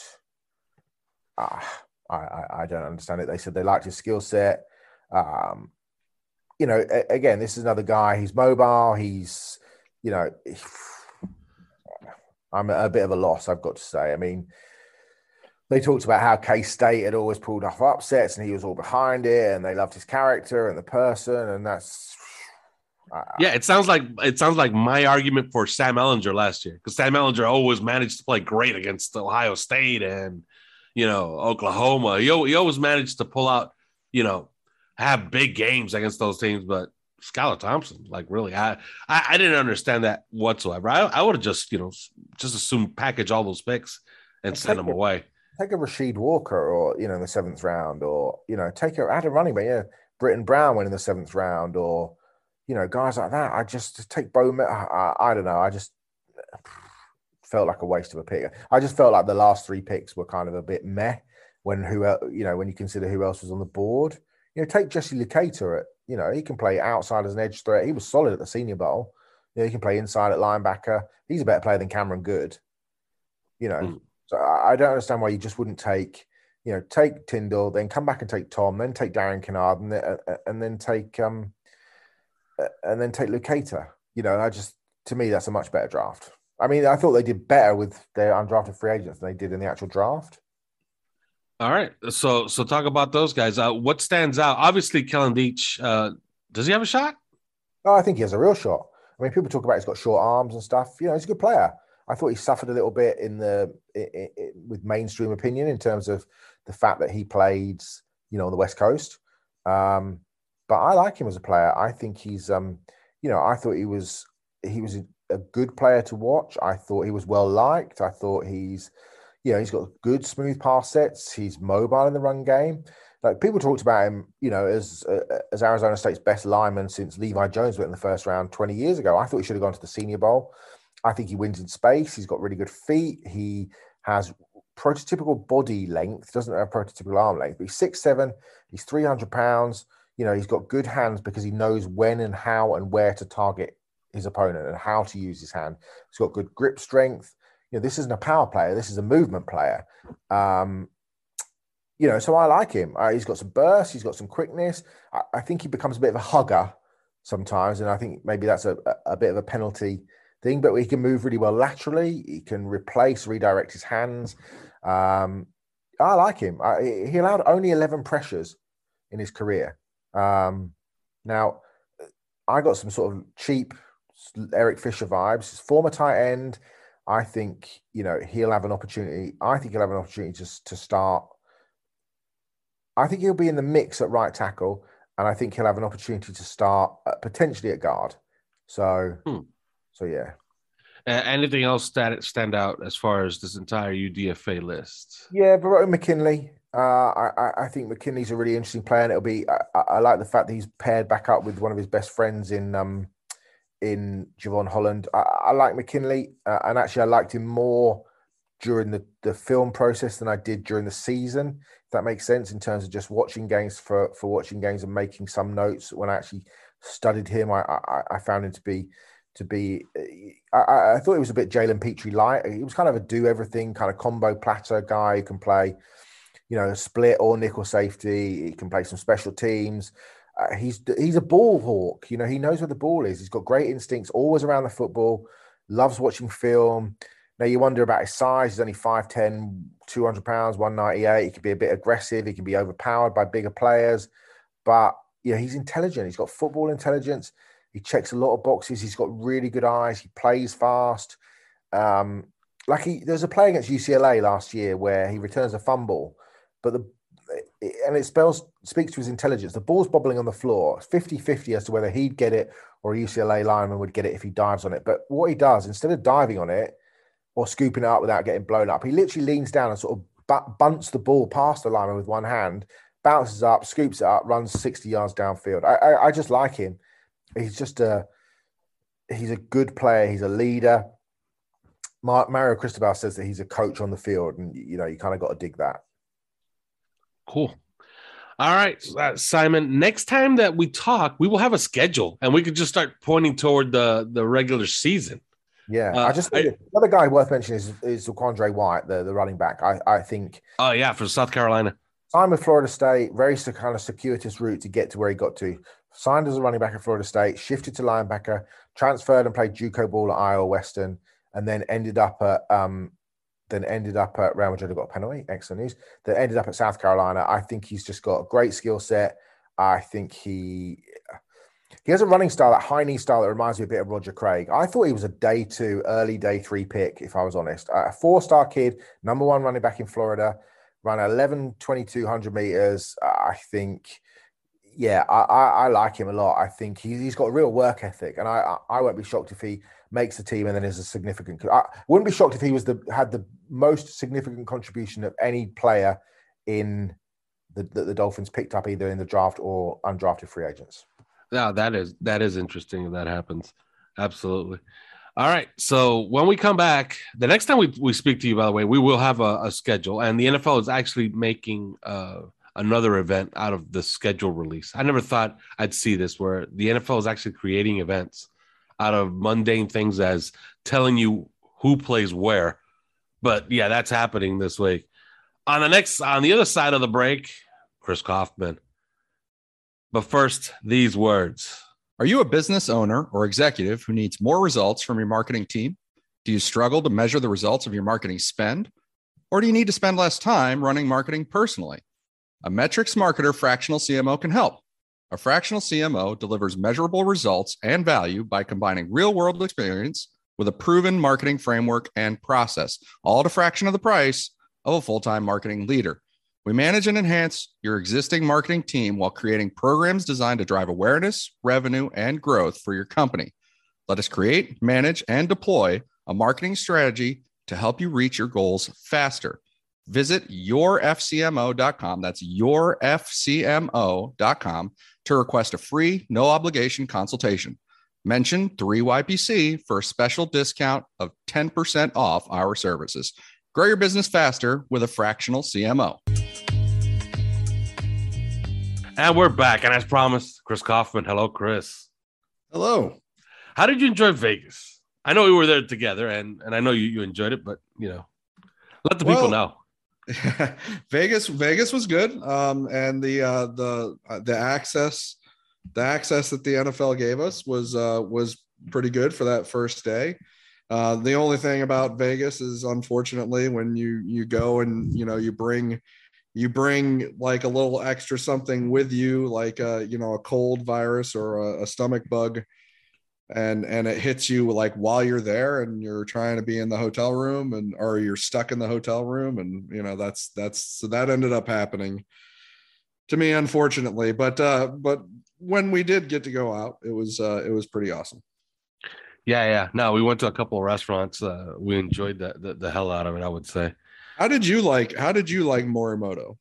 Uh, I I don't understand it. They said they liked his skill set. Um, you know, a, again, this is another guy. He's mobile. He's, you know. He, I'm a bit of a loss, I've got to say. I mean, they talked about how K-State had always pulled off upsets and he was all behind it and they loved his character and the person, and that's... Uh, yeah, it sounds like it sounds like my argument for Sam Ehlinger last year, because Sam Ehlinger always managed to play great against Ohio State and, you know, Oklahoma. He, he always managed to pull out, you know, have big games against those teams, but Skylar Thompson, like, really, I, I, I didn't understand that whatsoever. I, I would have just, you know, just assumed package all those picks and send them a, away. Take a Rasheed Walker, or, you know, in the seventh round, or, you know, take a add a running back. Yeah, Britton Brown went in the seventh round, or, you know, guys like that. I just take Bo. I, I don't know. I just felt like a waste of a pick. I just felt like the last three picks were kind of a bit meh when who, you know, when you consider who else was on the board. You know, take Jesse Luketa at. You know, he can play outside as an edge threat. He was solid at the Senior Bowl. You know, he can play inside at linebacker. He's a better player than Cameron Good. You know, mm. so I don't understand why you just wouldn't take, you know, take Tindall, then come back and take Tom, then take Darian Kennard, and then, uh, and then take um, uh, and then take Luketa. You know, I just to me that's a much better draft. I mean, I thought they did better with their undrafted free agents than they did in the actual draft. All right, so so talk about those guys. Uh, what stands out? Obviously, Kellen Deach. Uh, does he have a shot? Oh, I think he has a real shot. I mean, people talk about he's got short arms and stuff. You know, he's a good player. I thought he suffered a little bit in the it, it, with mainstream opinion in terms of the fact that he played, you know, on the West Coast. Um, but I like him as a player. I think he's, um, you know, I thought he was he was a, a good player to watch. I thought he was well liked. I thought he's, you know, he's got good smooth pass sets. He's mobile in the run game. Like people talked about him, you know, as uh, as Arizona State's best lineman since Levi Jones went in the first round twenty years ago. I thought he should have gone to the Senior Bowl. I think he wins in space. He's got really good feet. He has prototypical body length. Doesn't have prototypical arm length. But he's six seven. He's three hundred pounds. You know, he's got good hands because he knows when and how and where to target his opponent and how to use his hand. He's got good grip strength. You know, this isn't a power player. This is a movement player. Um, You know, so I like him. Uh, he's got some burst. He's got some quickness. I, I think he becomes a bit of a hugger sometimes, and I think maybe that's a, a bit of a penalty thing. But he can move really well laterally. He can replace, redirect his hands. Um, I like him. I, he allowed only eleven pressures in his career. Um, now, I got some sort of cheap Eric Fisher vibes. His former tight end. I think, you know, he'll have an opportunity. I think he'll have an opportunity to, to start. I think he'll be in the mix at right tackle, and I think he'll have an opportunity to start uh, potentially at guard. So, hmm. so yeah. Uh, anything else that stand out as far as this entire U D F A list? Yeah, Barotto McKinley. Uh, I, I think McKinley's a really interesting player, and it'll be. I, I like the fact that he's paired back up with one of his best friends in um in Javon Holland. I, I like McKinley, uh, and actually, I liked him more during the, the film process than I did during the season, if that makes sense, in terms of just watching games for, for watching games and making some notes. When I actually studied him, I I, I found him to be, to be I, I thought he was a bit Jalen Petrie light. He was kind of a do-everything kind of combo platter guy who can play, you know, split or nickel safety. He can play some special teams. Uh, he's he's a ball hawk. You know, he knows where the ball is. He's got great instincts, always around the football, loves watching film. Now, you wonder about his size. He's only five ten, two hundred pounds, one ninety-eight. He can be a bit aggressive. He can be overpowered by bigger players. But, you know, he's intelligent. He's got football intelligence. He checks a lot of boxes. He's got really good eyes. He plays fast. Um, like he, there's a play against U C L A last year where he returns a fumble, but the and it spells speaks to his intelligence. The ball's bobbling on the floor, fifty-fifty as to whether he'd get it or a U C L A lineman would get it if he dives on it. But what he does, instead of diving on it, or scooping it up without getting blown up, he literally leans down and sort of bunts the ball past the lineman with one hand, bounces up, scoops it up, runs sixty yards downfield. I, I, I just like him. He's just a he's a good player. He's a leader. Mar- Mario Cristobal says that he's a coach on the field, and you know you kind of got to dig that. Cool. All right, uh, Simon. Next time that we talk, we will have a schedule, and we could just start pointing toward the the regular season. Yeah, uh, I just think I, the other guy worth mentioning is is Quandre White, the, the running back. I, I think. Oh yeah, for South Carolina. Signed with Florida State, very kind of circuitous route to get to where he got to. Signed as a running back at Florida State, shifted to linebacker, transferred and played JUCO ball at Iowa Western, and then ended up at um, then ended up at Real Madrid. Got a penalty, excellent news. Then ended up at South Carolina. I think he's just got a great skill set. I think he. He has a running style, that high knee style that reminds me a bit of Roger Craig. I thought he was a day two, early day three pick, if I was honest. A four-star kid, number one running back in Florida, ran eleven, twenty-two hundred meters. I think, yeah, I, I, I like him a lot. I think he, he's got a real work ethic, and I, I, I won't be shocked if he makes the team and then is a significant. I wouldn't be shocked if he was the had the most significant contribution of any player in the, the, the Dolphins picked up either in the draft or undrafted free agents. Yeah, that is that is interesting if that happens. Absolutely. All right. So when we come back, the next time we, we speak to you, by the way, we will have a, a schedule. And the N F L is actually making uh, another event out of the schedule release. I never thought I'd see this, where the N F L is actually creating events out of mundane things as telling you who plays where. But yeah, that's happening this week. On the next, on the other side of the break, Chris Kaufman. But first, these words. Are you a business owner or executive who needs more results from your marketing team? Do you struggle to measure the results of your marketing spend? Or do you need to spend less time running marketing personally? A metrics marketer fractional C M O can help. A fractional C M O delivers measurable results and value by combining real-world experience with a proven marketing framework and process, all at a fraction of the price of a full-time marketing leader. We manage and enhance your existing marketing team while creating programs designed to drive awareness, revenue, and growth for your company. Let us create, manage, and deploy a marketing strategy to help you reach your goals faster. Visit your f c m o dot com. That's your f c m o dot com to request a free, no obligation consultation. Mention three Y P C for a special discount of ten percent off our services. Grow your business faster with a fractional C M O. And we're back. And as promised, Chris Kaufman. Hello, Chris. Hello. How did you enjoy Vegas? I know we were there together, and, and I know you, you enjoyed it, but, you know, let the well, people know. Vegas, Vegas was good. Um, and the, uh, the, uh, the access, the access that the N F L gave us was, uh, was pretty good for that first day. Uh, the only thing about Vegas is, unfortunately, when you, you go and, you know, you bring, you bring like a little extra something with you, like, uh, you know, a cold virus or a, a stomach bug, and, and it hits you like while you're there and you're trying to be in the hotel room, and, or you're stuck in the hotel room. And, you know, that's, that's, so that ended up happening to me, unfortunately, but, uh, but when we did get to go out, it was, uh, it was pretty awesome. Yeah. Yeah. No, we went to a couple of restaurants. Uh, we enjoyed the, the, the hell out of it, I would say. How did you like, how did you like Morimoto?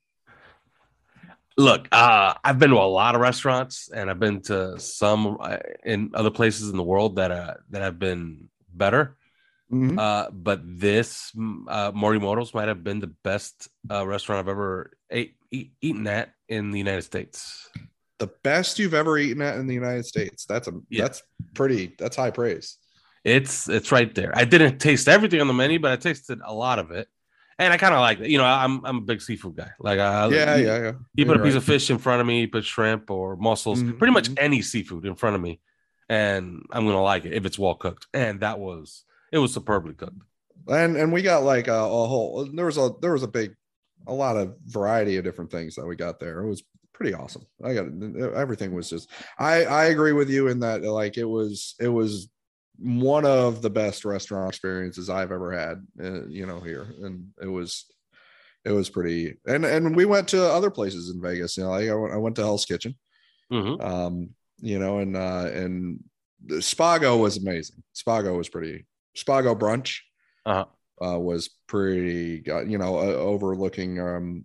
Look, uh, I've been to a lot of restaurants, and I've been to some in other places in the world that uh, that have been better. Mm-hmm. Uh, but this uh, Morimoto's might have been the best uh, restaurant I've ever ate, eat, eaten at in the United States. The best you've ever eaten at in the United States. That's a yeah. that's pretty. That's high praise. It's it's right there. I didn't taste everything on the menu, but I tasted a lot of it. And I kind of like it. You know, I'm I'm a big seafood guy. Like, I, yeah, you, yeah, yeah. You put You're a piece right. of fish in front of me, you put shrimp or mussels, Mm-hmm. pretty much any seafood in front of me, and I'm gonna like it if it's well cooked. And that was it was superbly cooked. And and we got like a, a whole. There was a there was a big, a lot of variety of different things that we got there. It was pretty awesome. I got everything was just. I I agree with you in that, like, it was it was. one of the best restaurant experiences I've ever had, uh, you know, here. And it was, it was pretty, and, and we went to other places in Vegas, you know, like I went, I went to Hell's Kitchen, mm-hmm. um, you know, and, uh, and the Spago was amazing. Spago was pretty, Spago brunch, uh-huh. uh, was pretty, you know, uh, overlooking, um,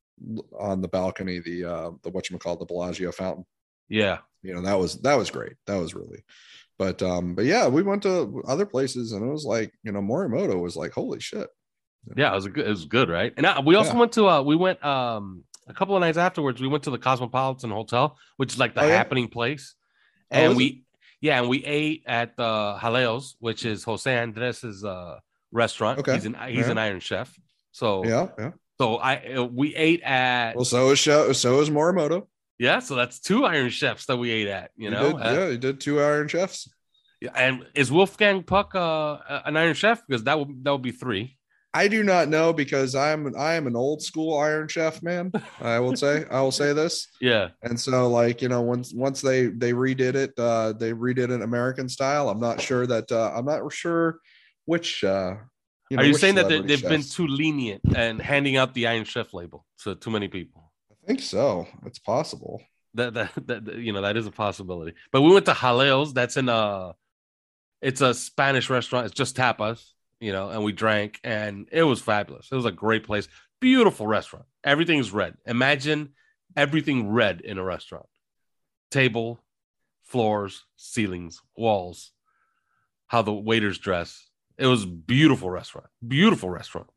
on the balcony, the, uh, the, whatchamacallit, the Bellagio fountain. Yeah. You know, that was, that was great. That was really, But um, but yeah, we went to other places, and it was like, you know, Morimoto was like, holy shit. Yeah, it was a good, it was good, right? And I, we also yeah. went to uh, we went um a couple of nights afterwards. We went to the Cosmopolitan Hotel, which is like the oh, yeah? happening place, and oh, we it? yeah, and we ate at the Jaleos, which is Jose Andres's uh restaurant. Okay, he's an he's yeah. an Iron Chef. So yeah, yeah. So I we ate at well, so is show, so is Morimoto. Yeah, so that's two Iron Chefs that we ate at. You, you know, did, uh, yeah, you did two Iron Chefs. Yeah, and is Wolfgang Puck uh, an Iron Chef? Because that would that would be three. I do not know, because I'm I am an old school Iron Chef man. I will say I will say this. Yeah. And so, like, you know, once once they they redid it, uh, they redid it American style. I'm not sure that uh, I'm not sure which. Uh, you know, Are you which saying that they, they've chefs. been too lenient and handing out the Iron Chef label to too many people? I think so. It's possible. That, that that you know that is a possibility. But we went to Jaleos. That's in a, it's a Spanish restaurant. It's just tapas, you know, and we drank, and it was fabulous. It was a great place. Beautiful restaurant. Everything's red. Imagine everything red in a restaurant. Table, floors, ceilings, walls, how the waiters dress. It was a beautiful restaurant. Beautiful restaurant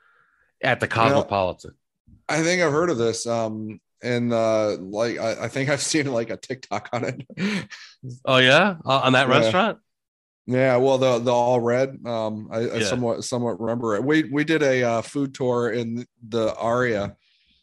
at the Cosmopolitan. You know, I think I've heard of this. Um, and uh, like I, I think I've seen like a TikTok on it. Oh yeah, uh, on that yeah. restaurant. Yeah, well, the the all red. Um, I, I Yeah. somewhat somewhat remember it. We we did a uh, food tour in the Aria,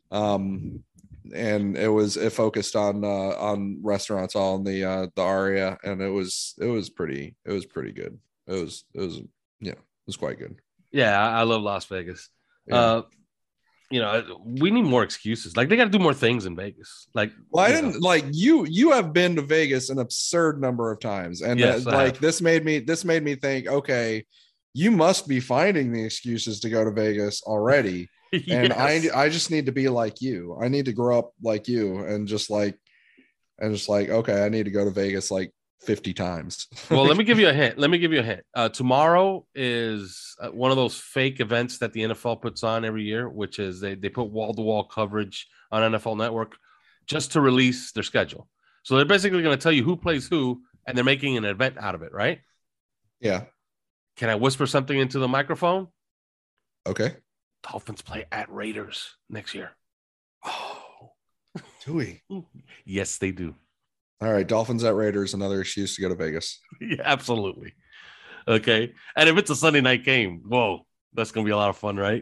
um, and it was it focused on uh, on restaurants all in the uh, the Aria, and it was it was pretty it was pretty good. It was it was yeah, it was quite good. Yeah, I I love Las Vegas. Yeah. Uh, you know, we need more excuses. Like they got to do more things in Vegas. Like, Well, I you didn't know. like you. You have been to Vegas an absurd number of times, and Yes, uh, I like have. this made me this made me think, okay, you must be finding the excuses to go to Vegas already. And Yes. I I just need to be like you. I need to grow up like you and just like and just like, okay, I need to go to Vegas like fifty times. Well, let me give you a hint. Let me give you a hint. Uh, tomorrow is uh, one of those fake events that the N F L puts on every year, which is they, they put wall-to-wall coverage on N F L Network just to release their schedule. So they're basically going to tell you who plays who, and they're making an event out of it, right? Yeah. Can I whisper something into the microphone? Okay. Dolphins play at Raiders next year. Oh, do we? Yes, they do. All right. Dolphins at Raiders, another excuse to go to Vegas. Yeah, absolutely. Okay. And if it's a Sunday night game, whoa, that's going to be a lot of fun, right?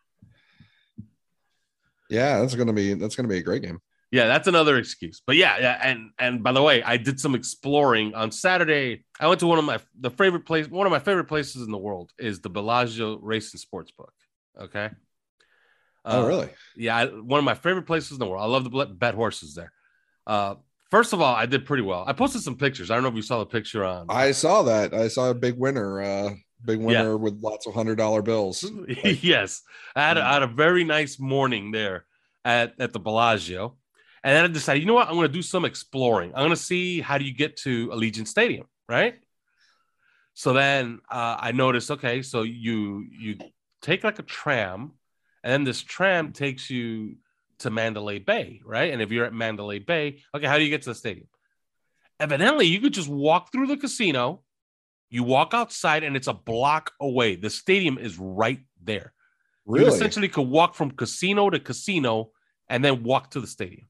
Yeah, that's gonna be that's gonna be a great game. Yeah, that's another excuse. But yeah, yeah, and and by the way, I did some exploring on Saturday. I went to one of my the favorite place, one of my favorite places in the world is the Bellagio Race and Sportsbook. Okay. Oh, Uh, really? Yeah, I, one of my favorite places in the world. I love to bet horses there. Uh, first of all, I did pretty well. I posted some pictures. I don't know if you saw the picture on. I saw that. I saw a big winner, uh, big winner Yeah. with lots of hundred dollar bills. Like, Yes, I had, a, I had a very nice morning there at, at the Bellagio. And then I decided, you know what? I'm going to do some exploring. I'm going to see how do you get to Allegiant Stadium, right? So then uh, I noticed, okay, so you you take like a tram, and then this tram takes you to Mandalay Bay, right? And if you're at Mandalay Bay, okay, how do you get to the stadium? Evidently, you could just walk through the casino. You walk outside, and it's a block away. The stadium is right there. really? You essentially could walk from casino to casino and then walk to the stadium.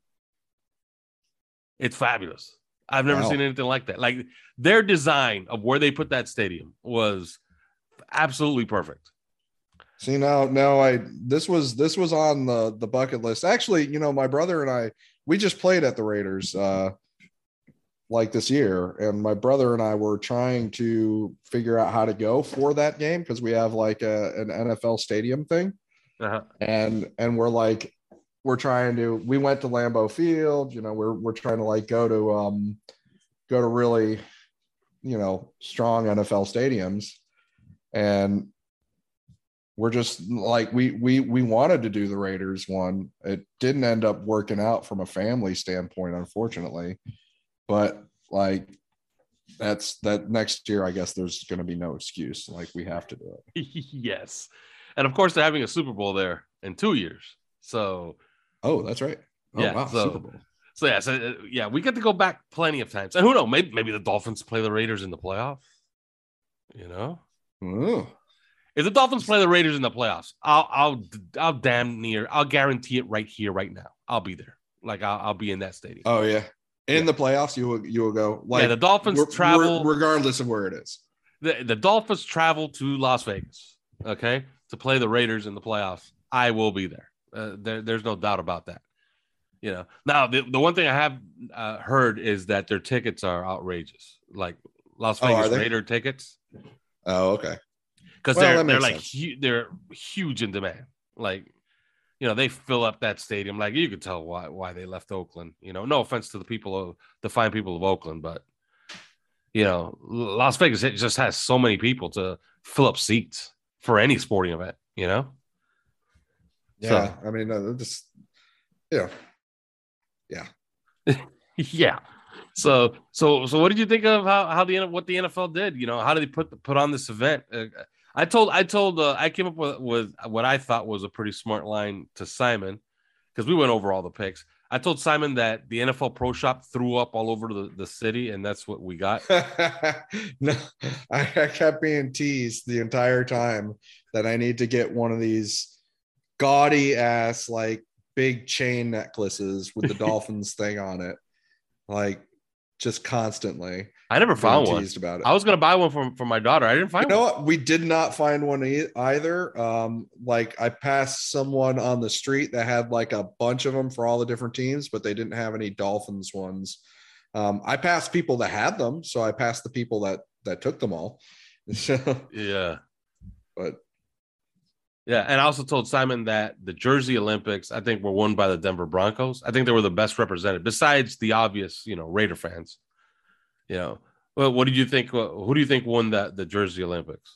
It's fabulous. I've never Wow. seen anything like that. Like their design of where they put that stadium was absolutely perfect. See now, now I this was this was on the the bucket list. Actually, you know, my brother and I we just played at the Raiders uh like this year, and my brother and I were trying to figure out how to go for that game because we have like a, an N F L stadium thing, Uh-huh. and and we're like we're trying to we went to Lambeau Field, you know, we're we're trying to like go to um go to really, you know, strong N F L stadiums, and we're just like we we we wanted to do the Raiders one. It didn't end up working out from a family standpoint, unfortunately. But like that's that next year, I guess there's going to be no excuse. Like we have to do it. Yes. And of course, they're having a Super Bowl there in two years. So, Oh, that's right. Oh, Yeah, wow. so- Super Bowl. so yeah, so uh, yeah, we get to go back plenty of times. And who knows? Maybe maybe the Dolphins play the Raiders in the playoffs. You know, Ooh. if the Dolphins play the Raiders in the playoffs, I'll I'll I'll damn near I'll guarantee it right here, right now. I'll be there. Like I'll, I'll be in that stadium. Oh yeah. In Yeah. the playoffs, you will you will go like yeah, the Dolphins re- re- travel. regardless of where it is. the, the Dolphins travel to Las Vegas, okay, to play the Raiders in the playoffs. I will be there. Uh, there there's no doubt about that. You know, now the, the one thing I have uh, heard is that their tickets are outrageous, like Las Oh, are Vegas they? Raider tickets, Oh, okay. because Well, they're that they're makes like sense. hu- they're huge in demand. Like, you know, they fill up that stadium. Like you could tell why why they left Oakland. You know, no offense to the people of the fine people of Oakland, but you know, Las Vegas it just has so many people to fill up seats for any sporting event. You know. Yeah. I mean, uh, just yeah. Yeah. Yeah. So so so what did you think of how how the what the N F L did? You know, how did they put put on this event? Uh, I told I told uh, I came up with with what I thought was a pretty smart line to Simon because we went over all the picks. I told Simon that the N F L Pro Shop threw up all over the, the city, and that's what we got. No, I, I kept being teased the entire time that I need to get one of these gaudy ass like big chain necklaces with the Dolphins thing on it, like just constantly. I never being found one. teased about it. I was gonna buy one for, for my daughter. I didn't find You know one. what? We did not find one e- either. Um, like I passed someone on the street that had like a bunch of them for all the different teams, but they didn't have any Dolphins ones. Um, I passed people that had them, so I passed the people that that took them all. So, Yeah. but Yeah, and I also told Simon that the Jersey Olympics, I think, were won by the Denver Broncos. I think they were the best represented, besides the obvious, you know, Raider fans. You know, well, what did you think? Who do you think won that the Jersey Olympics?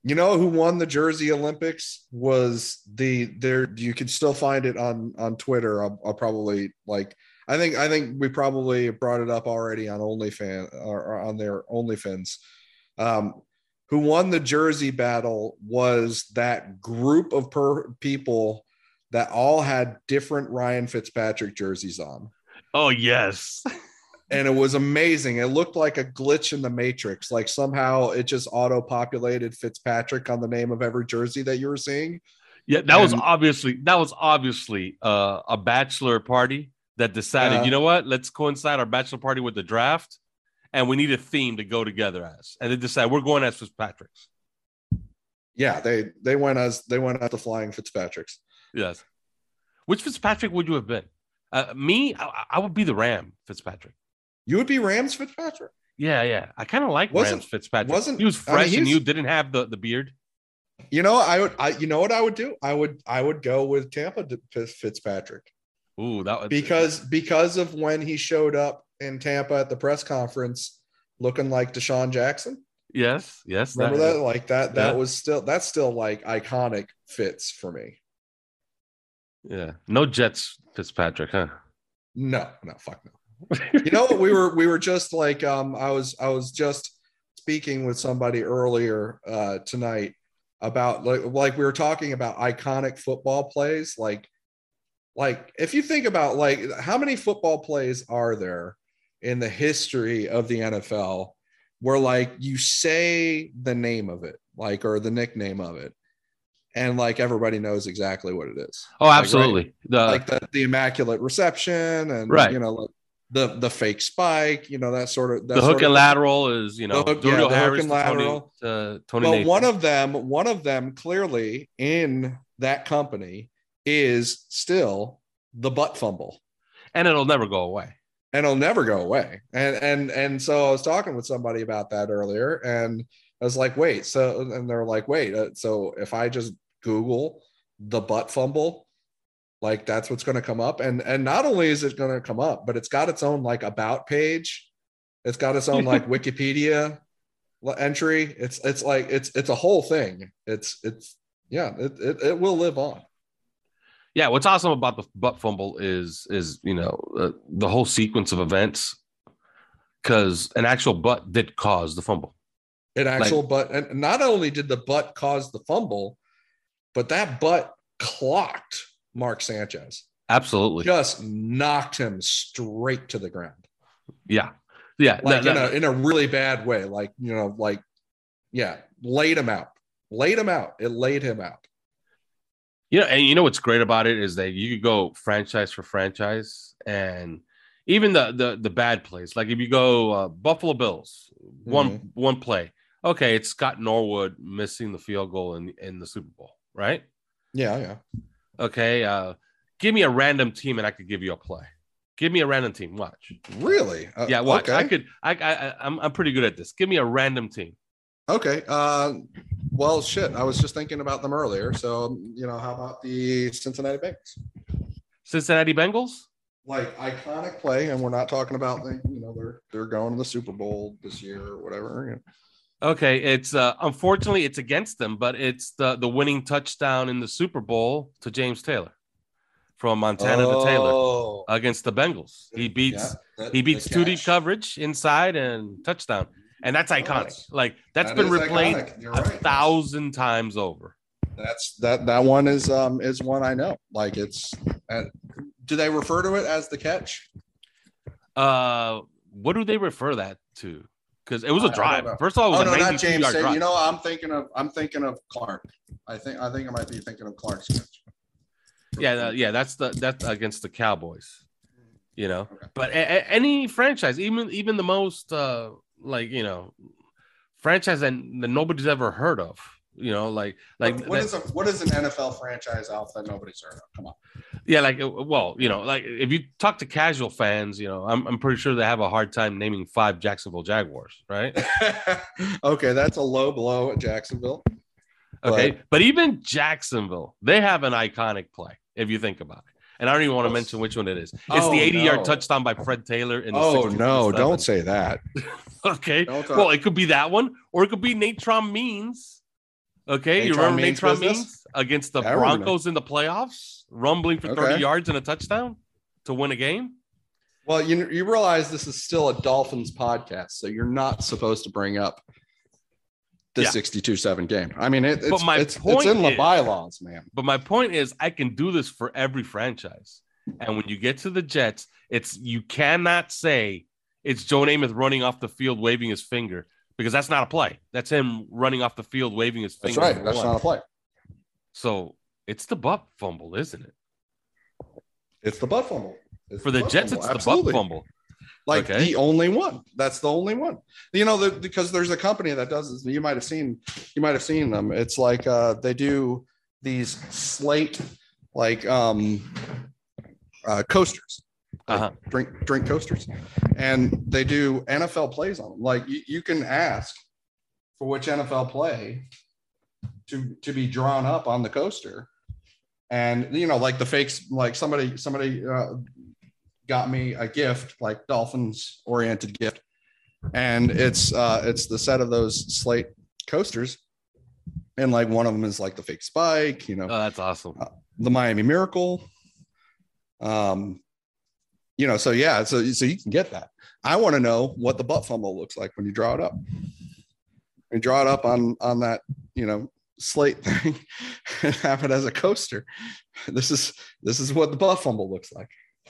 You know who won the Jersey Olympics was the there. You can still find it on on Twitter. I'll, I'll probably like. I think I think we probably brought it up already on OnlyFans or, or on their OnlyFans. Um, who won the Jersey battle was that group of per- people that all had different Ryan Fitzpatrick jerseys on. Oh, yes. And it was amazing. It looked like a glitch in the Matrix. Like somehow it just auto-populated Fitzpatrick on the name of every jersey that you were seeing. Yeah, that and, was obviously that was obviously uh, a bachelor party that decided, uh, you know what, let's coincide our bachelor party with the draft, and we need a theme to go together as. And they decided we're going as Fitzpatrick's. Yeah, they they went as they went as the Flying Fitzpatricks. Yes. Which Fitzpatrick would you have been? Uh, me, I, I would be the Ram Fitzpatrick. You would be Rams Fitzpatrick? Yeah, yeah. I kind of like wasn't, Rams Fitzpatrick. Wasn't he was fresh, I mean, and you didn't have the, the beard. You know, I would. I you know what I would do? I would I would go with Tampa Fitzpatrick. Ooh, that was because because of when he showed up in Tampa at the press conference, looking like Deshaun Jackson. Yes, yes. Remember that? that? Like that. That yeah. was still that's still like iconic Fitz for me. Yeah. No Jets Fitzpatrick, huh? No, no, fuck no. You know, we were we were just like um I was I was just speaking with somebody earlier uh tonight about like like we were talking about iconic football plays. Like like if you think about like how many football plays are there in the history of the N F L where like you say the name of it, like or the nickname of it, and like everybody knows exactly what it is. Oh, absolutely. Like, right? the, like the, the immaculate reception and right. you know like the the fake spike, you know, that sort of that the sort hook and of lateral is, you know, the hook, yeah, the Harris hook and lateral. To Tony, uh, Tony but Nathan. one of them, one of them clearly in that company is still the butt fumble, and it'll never go away. And it'll never go away. And and and so I was talking with somebody about that earlier, and I was like, wait, so and they're like, wait, uh, so if I just Google the butt fumble, like that's what's going to come up. And and not only is it going to come up, but it's got its own like about page. It's got its own like Wikipedia entry. It's it's like it's it's a whole thing. It's it's yeah, it it, it will live on. Yeah, what's awesome about the butt fumble is is you know uh, the whole sequence of events, because an actual butt did cause the fumble. An actual like, butt, and not only did the butt cause the fumble, but that butt clocked Mark Sanchez. Absolutely, just knocked him straight to the ground. Yeah, yeah, like that, in that, a in a really bad way. Like you know, like yeah, laid him out, laid him out. It laid him out. You know, and you know what's great about it is that you could go franchise for franchise, and even the the the bad plays. Like if you go uh, Buffalo Bills, one mm-hmm. one play, okay, it's Scott Norwood missing the field goal in in the Super Bowl, right? Yeah, yeah. Okay, uh, give me a random team, and I could give you a play. Give me a random team. Watch. Really? Uh, yeah, watch. Okay. I could. I, I I'm I'm pretty good at this. Give me a random team. Okay. Uh, well, shit. I was just thinking about them earlier. So, you know, how about the Cincinnati Bengals? Cincinnati Bengals? Like iconic play, and we're not talking about the, you know, they're they're going to the Super Bowl this year or whatever. Okay, it's uh, unfortunately it's against them, but it's the the winning touchdown in the Super Bowl to James Taylor from Montana oh. to Taylor against the Bengals. He beats yeah, that, he beats two deep coverage inside and touchdown. And that's iconic. Oh, that's, like that's that been replayed a right. thousand times over. That's that that one is um is one I know. Like it's uh, do they refer to it as the catch? Uh, what do they refer that to? Because it was a drive. First of all, it was oh, a no, not James. yard drive. You know, I'm thinking of I'm thinking of Clark. I think I think I might be thinking of Clark's catch. Yeah, uh, yeah, that's the that's against the Cowboys. You know, okay. But a, a, any franchise, even even the most uh, like you know, franchise that, that nobody's ever heard of. You know, like like what, what is a, what is an N F L franchise out that nobody's heard of? Come on. Yeah, like well, you know, like if you talk to casual fans, you know, I'm I'm pretty sure they have a hard time naming five Jacksonville Jaguars, right? Okay, that's a low blow at Jacksonville. Okay, but, but even Jacksonville, they have an iconic play if you think about it. And I don't even want to mention which one it is. It's oh, the eighty-yard no. touchdown by Fred Taylor. In the oh, no, don't say that. Okay. Well, it could be that one, or it could be Natron Means Okay, you Natron remember Means Natron business? Means against the Yeah, I remember Broncos in the playoffs, rumbling for Okay. thirty yards and a touchdown to win a game? Well, you you realize this is still a Dolphins podcast, so you're not supposed to bring up the Yeah. sixty-two seven game. I mean, it, it's, But my it's, point it's in the is- bylaws, man. But my point is, I can do this for every franchise. And when you get to the Jets, it's you cannot say it's Joe Namath running off the field waving his finger, because that's not a play. That's him running off the field waving his That's finger. right. That's not a play. So it's the butt fumble, isn't it? It's the butt fumble. It's For the butt Jets, fumble. it's the Absolutely. butt fumble. Like Okay. the only one. That's the only one. You know, the, because there's a company that does this. You might have seen. You might have seen them. It's like uh, they do these slate like um, uh, coasters, like Uh-huh. drink drink coasters, and they do N F L plays on them. Like you, you can ask for which N F L play to to be drawn up on the coaster, and you know, like the fakes. Like somebody somebody. Uh, got me a gift, like Dolphins oriented gift. And it's uh it's the set of those slate coasters. And like one of them is like the fake spike, you know, Oh, that's awesome. uh, the Miami Miracle. Um, you know, so yeah, so so you can get that. I want to know what the butt fumble looks like when you draw it up. You draw it up on on that, you know, slate thing and have it as a coaster. This is this is what the butt fumble looks like.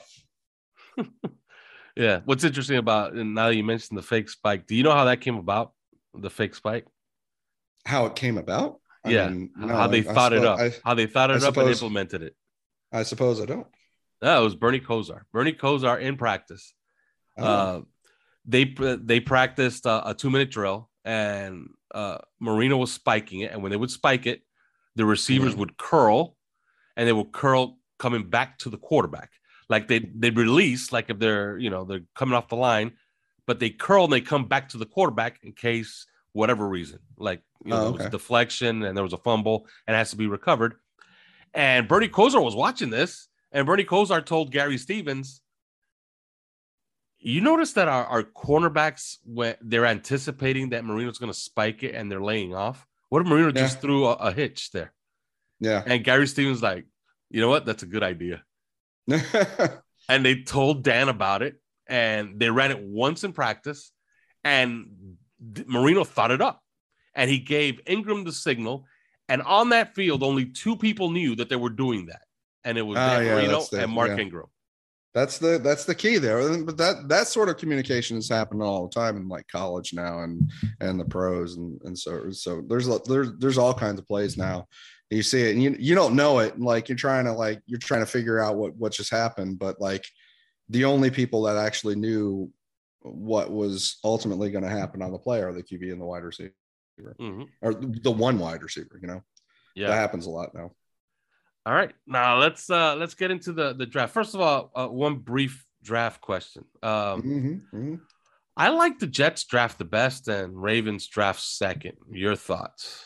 Yeah. What's interesting about, and now that you mentioned the fake spike, do you know how that came about? The fake spike? How it came about? I yeah. mean, no, how they I- I thought it suppose- up. I- how they thought I it up and suppose- implemented it. I suppose I don't. No, it was Bernie Kosar. Bernie Kosar in practice. Oh. Uh, they they practiced uh, a two minute drill, and uh, Marino was spiking it. And when they would spike it, the receivers Mhm. would curl, and they would curl coming back to the quarterback. Like they they release, like if they're you know they're coming off the line, but they curl and they come back to the quarterback in case whatever reason, like you know Oh, there was okay. a deflection and there was a fumble and it has to be recovered. And Bernie Kosar was watching this, and Bernie Kosar told Gary Stevens, "You notice that our, our cornerbacks, when they're anticipating that Marino's going to spike it and they're laying off. What if Marino Yeah. just threw a, a hitch there?" Yeah. And Gary Stevens like, "You know what? That's a good idea." And they told Dan about it, and they ran it once in practice, and D- Marino thought it up, and he gave Ingram the signal. And on that field, only two people knew that they were doing that, and it was Ah, Dan yeah, Marino that's the- and Mark yeah. Ingram. That's the that's the key there. But that that sort of communication is happening all the time in like college now and and the pros and and so so there's a- there's there's all kinds of plays now. You see it and you you don't know it. Like you're trying to like you're trying to figure out what what just happened, but like the only people that actually knew what was ultimately going to happen on the play are the Q B and the wide receiver, Mhm. or the one wide receiver. You know, Yeah. that happens a lot now. All right, now let's uh let's get into the the draft. First of all, uh, one brief draft question. Um, Mhm, mhm. I like the Jets draft the best and Ravens draft second. Your thoughts?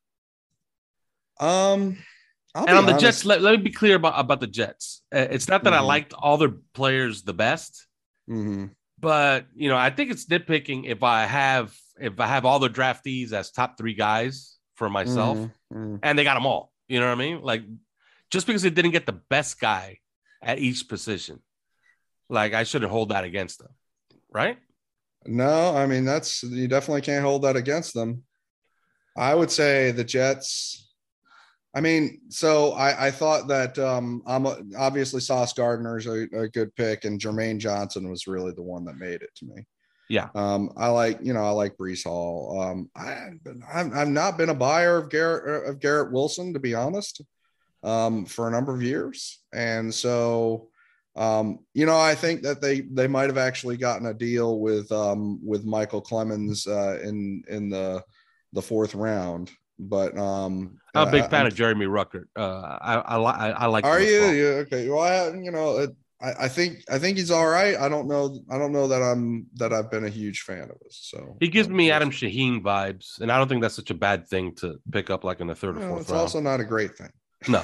Um, I'll And be on the honest- Jets, let, let me be clear about, about the Jets. Uh, It's not that I Mhm. liked all their players the best, Mhm. but you know, I think it's nitpicking if I have if I have all the draftees as top three guys for myself, Mhm, mhm. and they got them all. You know what I mean? Like just because they didn't get the best guy at each position, like I shouldn't hold that against them, right? No, I mean that's you definitely can't hold that against them. I would say the Jets. I mean, so I, I thought that um, I'm a, obviously Sauce Gardner's a, a good pick, and Jermaine Johnson was really the one that made it to me. Yeah. Um, I like you know I like Brees Hall. Um, I I've, I've not been a buyer of Garrett of Garrett Wilson, to be honest, um, for a number of years, and so. Um, you know, I think that they they might have actually gotten a deal with um, with Michael Clemens uh, in in the the fourth round, but um, I'm a big I- fan I'm- of Jeremy Ruckert. Uh, I I, li- I, I like. Are him as you? well. Yeah, okay. Well, I, you know, it, I, I think I think he's all right. I don't know. I don't know that I'm that I've been a huge fan of his. So He gives um, me Adam Shaheen vibes, and I don't think that's such a bad thing to pick up like in the third or well, fourth it's round. also not a great thing. No.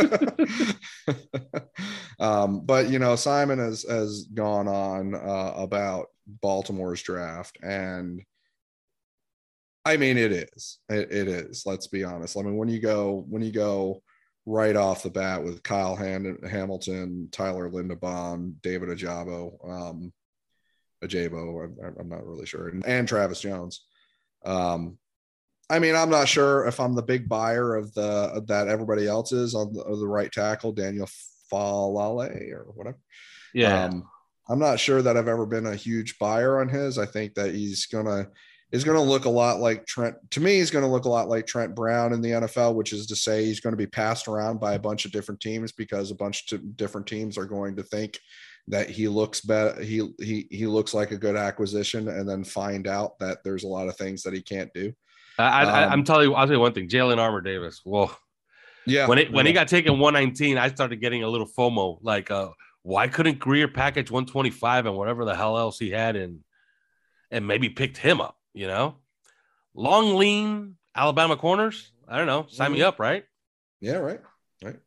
um, but you know, Simon has has gone on uh, about Baltimore's draft, and I mean, it is. It, it is. Let's be honest. I mean, when you go when you go right off the bat with Kyle Ham- Hamilton, Tyler Linderbaum, David Ajabo, um, Ajabo, I'm, I'm not really sure, and, and Travis Jones. Um, I mean, I'm not sure if I'm the big buyer of the that everybody else is on the, the right tackle, Daniel Falale or whatever. Yeah. Um, I'm not sure that I've ever been a huge buyer on his. I think that he's gonna is gonna look a lot like Trent. To me, he's gonna look a lot like Trent Brown in the N F L, which is to say he's going to be passed around by a bunch of different teams because a bunch of different teams are going to think that he looks better. He he he looks like a good acquisition, and then find out that there's a lot of things that he can't do. I, I, Um, I'm telling you, I'll tell you one thing. Jalen Armour Davis. Whoa. Yeah. When it when yeah. he got taken one nineteen, I started getting a little FOMO. Like, uh, why couldn't Greer package one twenty-five and whatever the hell else he had and and maybe picked him up? You know, long, lean Alabama corners. I don't know. Sign me Mhm. up, right? Yeah. Right. Right.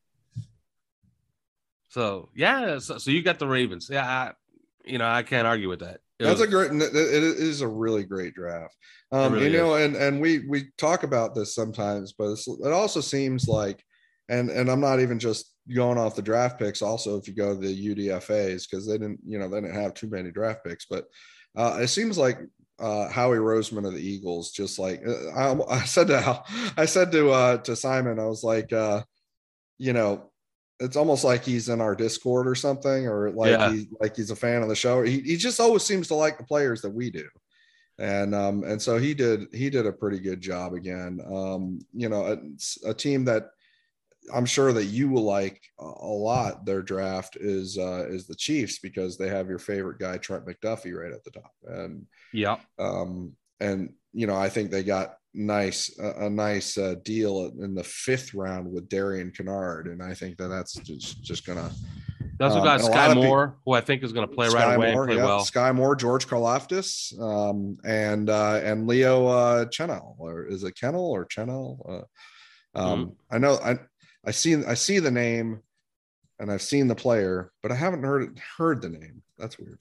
So yeah. So, so you got the Ravens. Yeah. I, you know, I can't argue with that. It That's was- a great. It is a really great draft. Um, really you know, and and we we talk about this sometimes, but it's, it also seems like, and and I'm not even just going off the draft picks. Also, if you go to the U D F As, because they didn't, you know, they didn't have too many draft picks, but uh, it seems like uh, Howie Roseman of the Eagles, just like uh, I, I said to Hal, I said to uh, to Simon, I was like, uh, you know. It's almost like he's in our Discord or something, or like Yeah. he like he's a fan of the show. He he just always seems to like the players that we do, and um and so he did he did a pretty good job again. Um, you know, a, a team that I'm sure that you will like a, a lot. Their draft is uh, is the Chiefs because they have your favorite guy Trent McDuffie right at the top, and yeah. um and you know I think they got nice a, a nice uh, deal in the fifth round with Darian Kennard, and I think that that's just, just gonna That's what um, got and a Sky lot of pe- Moore, who I think is going to play Sky right away Moore, and play yeah, well. Sky Moore, George Karlaftis, um, and uh, and Leo uh, Chenell, or is it Kennel or Chenell? Uh, um, Mhm. I know I I see I see the name, and I've seen the player, but I haven't heard heard the name. That's weird.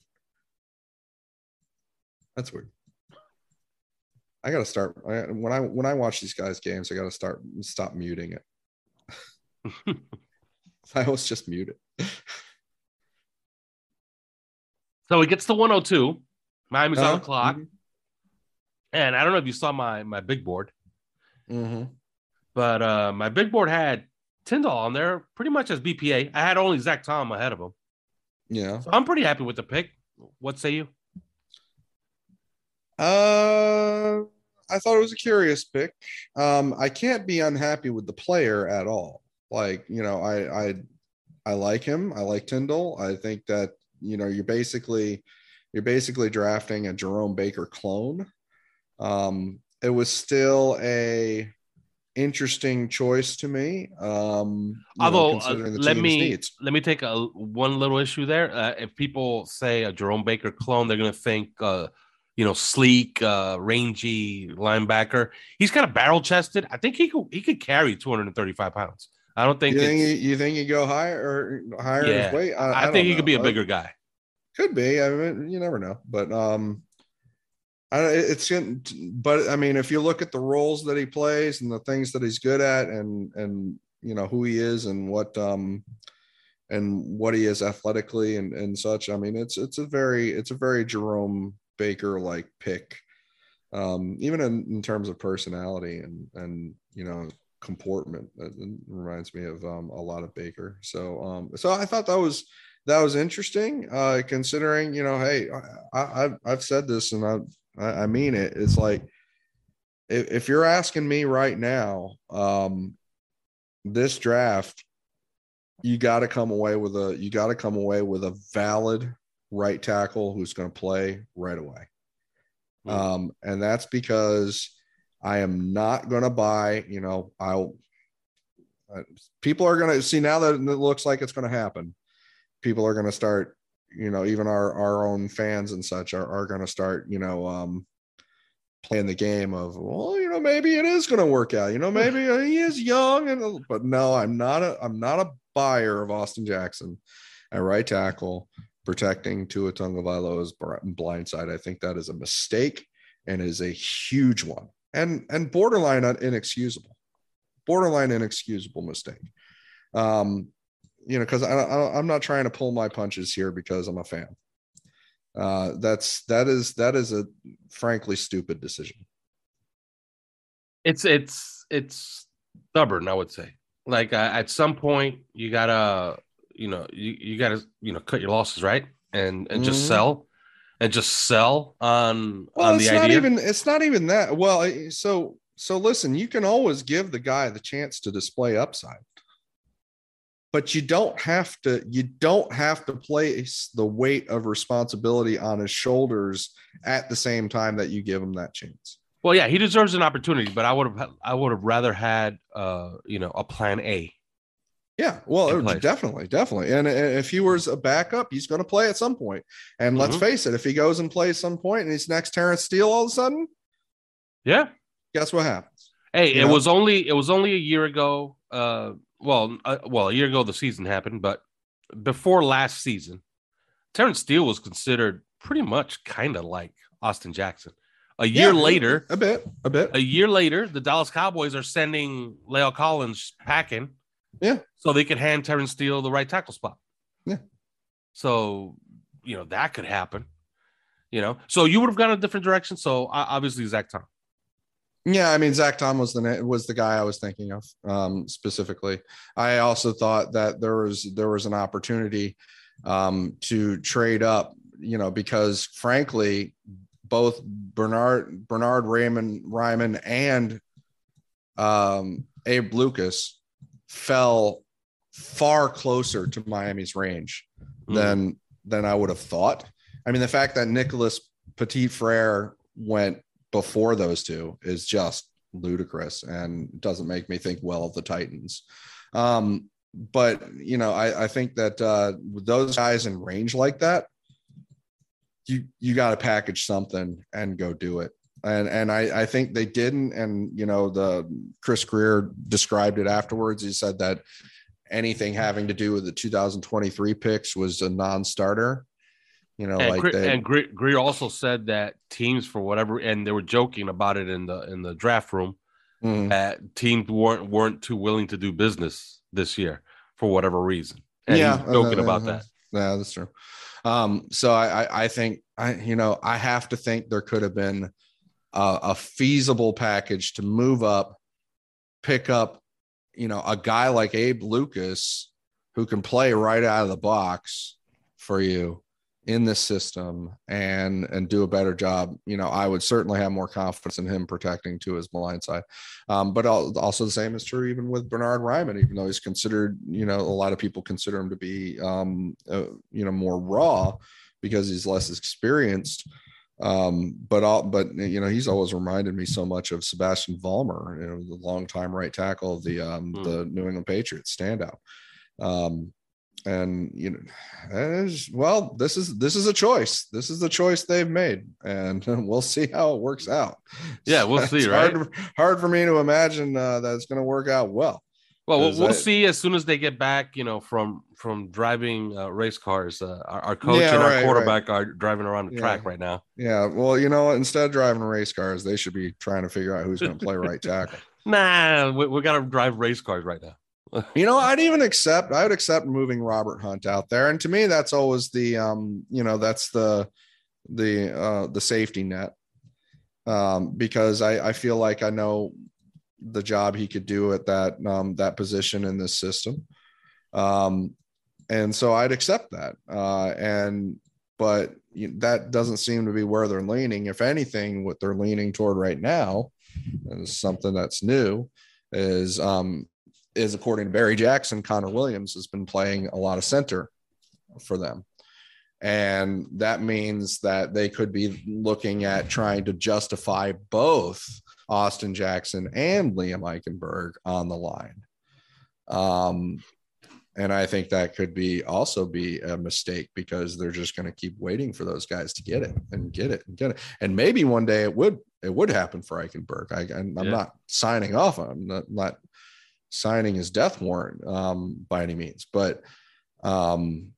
That's weird. I gotta start I, when I when I watch these guys' games. I gotta start stop muting it. I always just mute it. So he gets to one oh two. Miami's on Uh-huh. the clock. Mhm. And I don't know if you saw my my big board, Mhm. but uh, my big board had Tyndall on there pretty much as B P A. I had only Zach Tom ahead of him. Yeah. So I'm pretty happy with the pick. What say you? Uh, I thought it was a curious pick. Um, I can't be unhappy with the player at all. Like, you know, I I I like him. I like Tyndall. I think that, you know, you're basically you're basically drafting a Jerome Baker clone. Um, it was still a interesting choice to me. Um, you Although, know, uh, considering the let team's me needs. let me take a one little issue there. Uh, if people say a Jerome Baker clone, they're going to think, uh, you know, sleek, uh, rangy linebacker. He's kind of barrel chested. I think he could he could carry two hundred thirty-five pounds. I don't think. You think it's, you, you think you go higher or higher in yeah, his weight? I, I, I think don't he could be a know. bigger guy. Could be. I mean, you never know. But um, I it's but I mean, if you look at the roles that he plays and the things that he's good at, and and you know who he is and what um and what he is athletically and and such, I mean, it's it's a very it's a very Jerome Baker like pick, um, even in, in terms of personality and and you know comportment. It reminds me of um, a lot of Baker. So um, so I thought that was. That was interesting, uh, considering, you know, hey, I, I've, I've said this and I, I mean it. It's like, if, if you're asking me right now, um, this draft, you got to come away with a, you got to come away with a valid right tackle who's going to play right away. Mm. Um, and that's because I am not going to buy, you know, I'll, uh, people are going to see now that it looks like it's going to happen. People are going to start, you know, even our, our own fans and such are, are going to start, you know, um, playing the game of, well, you know, maybe it is going to work out, you know, maybe he is young. And, but no, I'm not a, I'm not a buyer of Austin Jackson at right tackle protecting Tua Tagovailoa's blind side. I think that is a mistake and is a huge one. and and borderline inexcusable, borderline inexcusable mistake. Um, you know, because I, I, I'm not trying to pull my punches here because I'm a fan. Uh, that's that is that is a frankly stupid decision. It's it's it's stubborn, I would say. Like uh, at some point, you gotta, you know, you, you gotta, you know, cut your losses, right, and and just mm-hmm. sell, and just sell on well, on it's the not idea. Even it's not even that. Well, so so listen, you can always give the guy the chance to display upside, but you don't have to. You don't have to place the weight of responsibility on his shoulders at the same time that you give him that chance. Well, yeah, he deserves an opportunity, but I would have, I would have rather had, uh, you know, a plan A. Yeah, well, definitely, definitely. And if he was a backup, he's going to play at some point. And mm-hmm. let's face it, if he goes and plays some point and he's next Terrence Steele all of a sudden, yeah, guess what happens? Hey, you it know? was only, it was only a year ago. Uh, well, uh, well, a year ago the season happened, but before last season, Terrence Steele was considered pretty much kind of like Austin Jackson. A year yeah, later, a bit, a bit. A year later, the Dallas Cowboys are sending La'el Collins packing, yeah, so they could hand Terrence Steele the right tackle spot. Yeah, so you know that could happen. You know, so you would have gone a different direction. So uh, obviously, Zach Tom. Yeah, I mean Zach Tom was the was the guy I was thinking of um, specifically. I also thought that there was there was an opportunity um, to trade up. You know, because frankly. Both Bernard Bernard Raymond Ryman and um, Abe Lucas fell far closer to Miami's range mm. than than I would have thought. I mean, the fact that Nicholas Petit Frere went before those two is just ludicrous and doesn't make me think well of the Titans. Um, but you know, I, I think that uh, with those guys in range like that. You you got to package something and go do it. And and I, I think they didn't. And, you know, the Chris Greer described it afterwards. He said that anything having to do with the two thousand twenty-three picks was a non-starter. You know, and like Greer, they, and Greer, Greer also said that teams for whatever, and they were joking about it in the in the draft room, mm-hmm. that teams weren't weren't too willing to do business this year for whatever reason. And yeah, he was joking uh, about uh, that. Yeah, that's true. Um, so I, I, I think I, you know, I have to think there could have been a, a feasible package to move up, pick up, you know, a guy like Abe Lucas who can play right out of the box for you in this system and and do a better job. You know, I would certainly have more confidence in him protecting to his blind side. Um, but also the same is true even with Bernard Ryman, even though he's considered, you know, a lot of people consider him to be, um, uh, you know, more raw because he's less experienced. Um, but all, but you know, he's always reminded me so much of Sebastian Vollmer, you know, the longtime right tackle of the um, mm. the New England Patriots standout. Um, and you know, as well, this is this is a choice. This is the choice they've made, and we'll see how it works out. Yeah, we'll see. Right? Hard, hard for me to imagine uh, that it's going to work out well. Well, we'll, we'll I, see as soon as they get back. You know, from from driving uh, race cars. Uh, our, our coach yeah, and our right, quarterback right. are driving around the yeah. track right now. Yeah. Well, you know, instead of driving race cars, they should be trying to figure out who's going to play right tackle. Nah, we, we got to drive race cars right now. You know, I'd even accept, I would accept moving Robert Hunt out there. And to me, that's always the, um, you know, that's the, the, uh, the safety net. Um, because I, I feel like I know the job he could do at that, um, that position in this system. Um, and so I'd accept that. Uh, and, but you know, that doesn't seem to be where they're leaning. If anything, what they're leaning toward right now is something that's new is, um, is according to Barry Jackson, Connor Williams has been playing a lot of center for them. And that means that they could be looking at trying to justify both Austin Jackson and Liam Eichenberg on the line. Um, and I think that could be also be a mistake because they're just going to keep waiting for those guys to get it and get it and get it. And maybe one day it would, it would happen for Eichenberg. I, I'm yeah. not signing off on him, not, not signing his death warrant um, by any means, but um,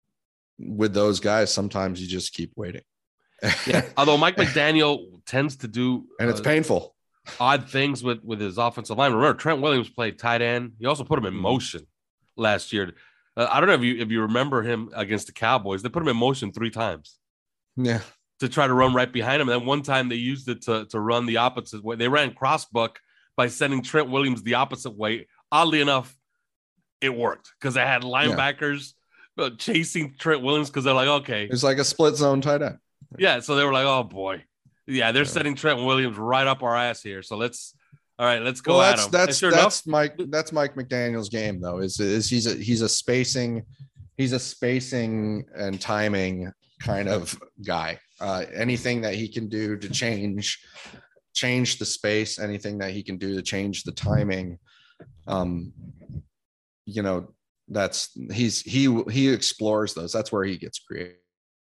with those guys, sometimes you just keep waiting. Yeah. Although Mike McDaniel tends to do, and it's uh, painful. odd things with, with his offensive line. Remember, Trent Williams played tight end. He also put him in motion last year. Uh, I don't know if you if you remember him against the Cowboys. They put him in motion three times. Yeah. To try to run right behind him. And then one time they used it to, to run the opposite way. They ran crossbuck by sending Trent Williams the opposite way. Oddly enough, it worked because they had linebackers yeah. chasing Trent Williams because they're like, okay. It's like a split zone tight end. Yeah, so they were like, oh, boy. Yeah, they're yeah. setting Trent Williams right up our ass here. So let's – all right, let's go well, at that's, him. That's, sure that's, enough, Mike, that's Mike McDaniel's game, though, is, is he's a, he's a spacing – he's a spacing and timing kind of guy. Uh, anything that he can do to change change the space, anything that he can do to change the timing, um, you know, that's he's he he explores those. That's where he gets creative.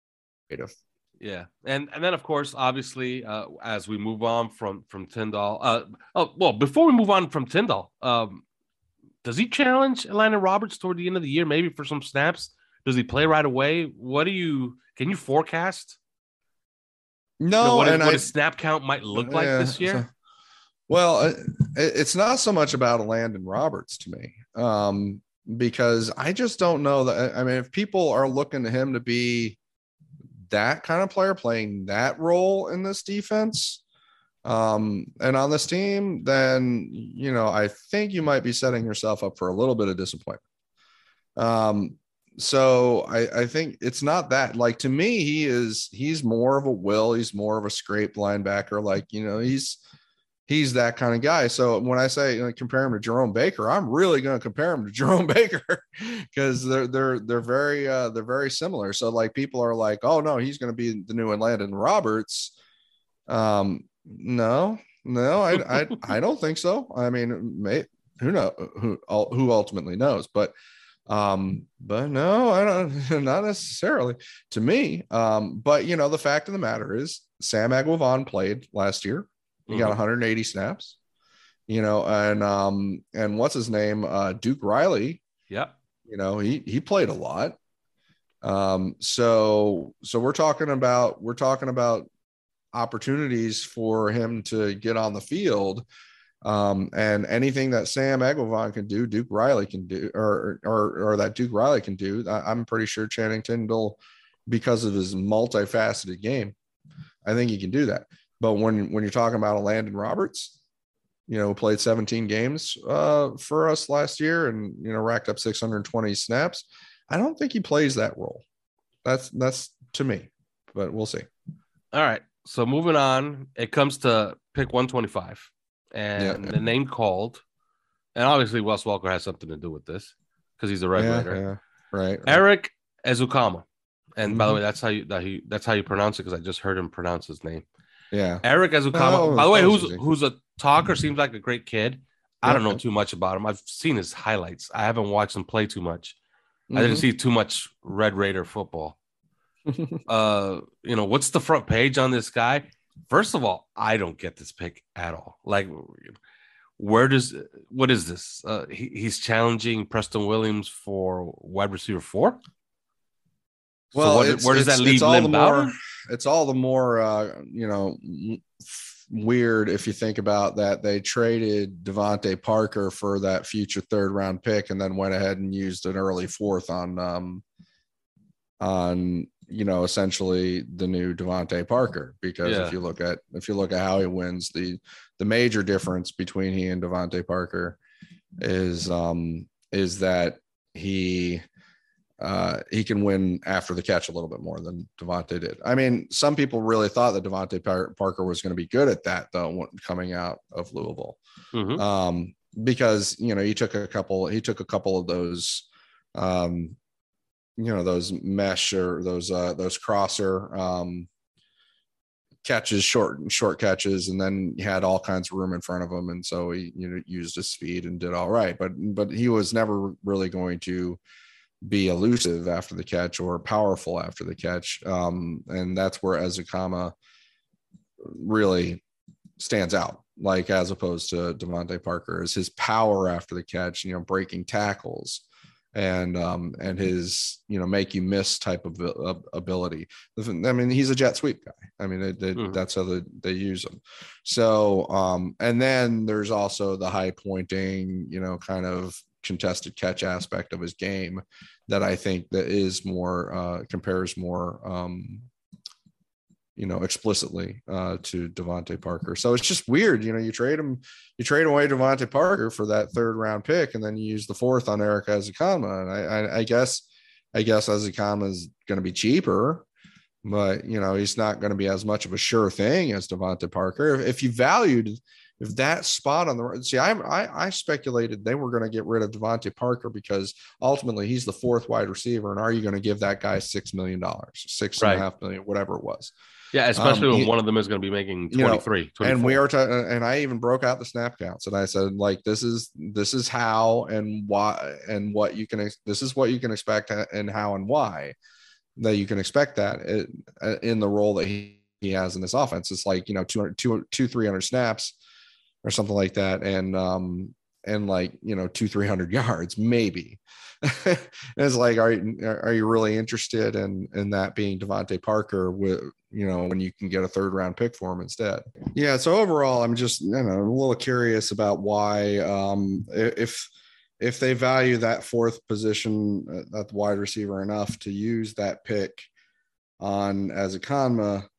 Yeah, and and then of course, obviously, uh, as we move on from from Tyndall, uh, oh well, before we move on from Tyndall, um, does he challenge Landon Roberts toward the end of the year, maybe for some snaps? Does he play right away? What do you can you forecast? No, you know, what, and what I, a snap count might look like yeah, this year. So, well, it, it's not so much about Landon Roberts to me, um, because I just don't know that. I mean, if people are looking to him to be that kind of player playing that role in this defense um, and on this team, then, you know, I think you might be setting yourself up for a little bit of disappointment. Um, So I, I think it's not that. Like, to me, he is he's more of a will. He's more of a scrape linebacker. Like, you know, he's he's that kind of guy. So when I say, you know, compare him to Jerome Baker, I'm really going to compare him to Jerome Baker because they're they're they're very uh, they're very similar. So like people are like, oh no, he's going to be the new Landon Roberts. Um, no, no, I I I don't think so. I mean, may, who know who who ultimately knows, but. Um, but no, I don't, not necessarily to me. Um, but you know, the fact of the matter is Sam Aguivan played last year. He mm-hmm. got one hundred eighty snaps, you know, and, um, and what's his name? Uh, Duke Riley. Yeah. You know, he, he played a lot. Um, so, so we're talking about, we're talking about opportunities for him to get on the field. Um, and anything that Sam Aguivan can do, Duke Riley can do, or, or, or that Duke Riley can do. I, I'm pretty sure Channing Tyndall, because of his multifaceted game, I think he can do that. But when, when you're talking about a Landon Roberts, you know, played seventeen games uh, for us last year and, you know, racked up six hundred twenty snaps, I don't think he plays that role. That's, that's to me, but we'll see. All right. So moving on, it comes to pick one twenty-five. And yeah. the name called, and obviously Wes Welker has something to do with this because he's a Red yeah, Raider, yeah. Right, right? Eric Ezukanma, and mm-hmm. by the way, that's how you that he that's how you pronounce it because I just heard him pronounce his name. Yeah, Eric Ezukanma. Oh, by the way, who's who's a talker, seems like a great kid. I don't know too much about him. I've seen his highlights. I haven't watched him play too much. Mm-hmm. I didn't see too much Red Raider football. uh, you know, what's the front page on this guy? First of all, I don't get this pick at all. Like, where does what is this? Uh, he, he's challenging Preston Williams for wide receiver four. Well, so what, where does that leave Lynn Bowden? It's all the more, uh, you know, weird if you think about that. They traded Devontae Parker for that future third round pick, and then went ahead and used an early fourth on, um, on. you know, essentially the new Devontae Parker, because yeah. if you look at, if you look at how he wins, the, the major difference between he and Devontae Parker is, um, is that he, uh, he can win after the catch a little bit more than Devontae did. I mean, some people really thought that Devontae Par- Parker was going to be good at that though, coming out of Louisville. Mm-hmm. Um, because, you know, he took a couple, he took a couple of those, um, you know, those mesh or those, uh, those crosser, um, catches, short, short catches. And then he had all kinds of room in front of him. And so he, you know, used his speed and did all right, but, but he was never really going to be elusive after the catch or powerful after the catch. Um, and that's where Ezukanma really stands out, like, as opposed to Devontae Parker, is his power after the catch, you know, breaking tackles and um, and his, you know, make you miss type of uh, ability. I mean, he's a jet sweep guy. I mean, they, they, mm-hmm. that's how they, they use him. So, um, and then there's also the high pointing, you know, kind of contested catch aspect of his game that I think that is more uh, compares more, um, you know, explicitly uh, to Devontae Parker. So it's just weird, you know, you trade him, you trade away Devontae Parker for that third round pick, and then you use the fourth on Eric Ezukanma. And I, I, I guess, I guess Ezukanma is going to be cheaper, but you know, he's not going to be as much of a sure thing as Devontae Parker. If, if you valued, if that spot on the see, I, I, I speculated they were going to get rid of Devontae Parker because ultimately he's the fourth wide receiver, and are you going to give that guy six million dollars, six right. and a half million, whatever it was? Yeah, especially um, when he, one of them is going to be making twenty-three, you know, and we are, t- and I even broke out the snap counts, and I said, like, this is this is how and why and what you can. This is what you can expect, and how and why that you can expect that it, in the role that he, he has in this offense. It's like, you know, two hundred, two, two, three hundred snaps or something like that, and um and like, you know, two, three hundred yards maybe. It's like, are you, are you really interested in in that being Devontae Parker with, you know, when you can get a third round pick for him instead? Yeah. So overall, I'm just, you know, a little curious about why, um, if, if they value that fourth position at the wide receiver enough to use that pick on Ezukanma,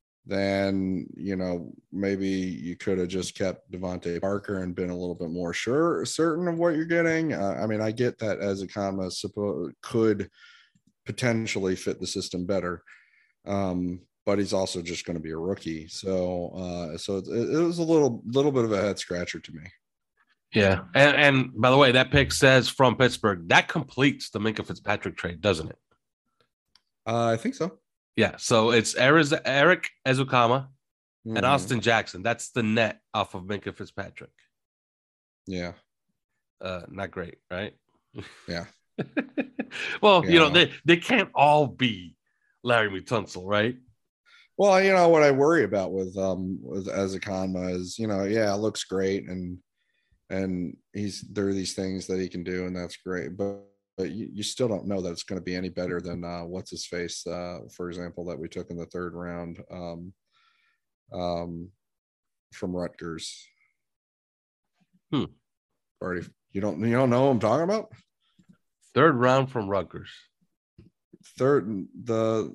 then, you know, maybe you could have just kept Devontae Parker and been a little bit more sure, certain of what you're getting. Uh, I mean, I get that Ezukanma suppo- could potentially fit the system better. Um, but he's also just going to be a rookie. So, uh, so it, it was a little, little bit of a head scratcher to me. Yeah. And, and by the way, that pick says from Pittsburgh. That completes the Minkah Fitzpatrick trade, doesn't it? Uh, I think so. Yeah. So it's Eric Ezukanma and mm. Austin Jackson. That's the net off of Minkah Fitzpatrick. Yeah. Uh, not great, right? Yeah. Well, yeah. you know, they, they can't all be Larry Tunsil, right? Well, you know, what I worry about with um with Ezukanma is, you know, yeah, it looks great, and and he's there are these things that he can do, and that's great, but but you, you still don't know that it's going to be any better than uh, what's his face, uh, for example, that we took in the third round um, um, from Rutgers. Hmm. Already, you don't you don't know what I'm talking about? Third round from Rutgers. Third the.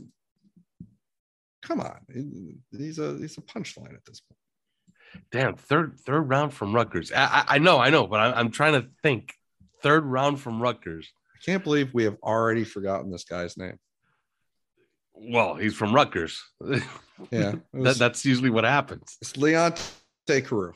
Come on, he's a he's a punchline at this point. Damn, third third round from Rutgers. I I, I know, I know, but I'm I'm trying to think. Third round from Rutgers. I can't believe we have already forgotten this guy's name. Well, he's from Rutgers. Yeah, was, that, that's usually what happens. It's Leonte Carroo.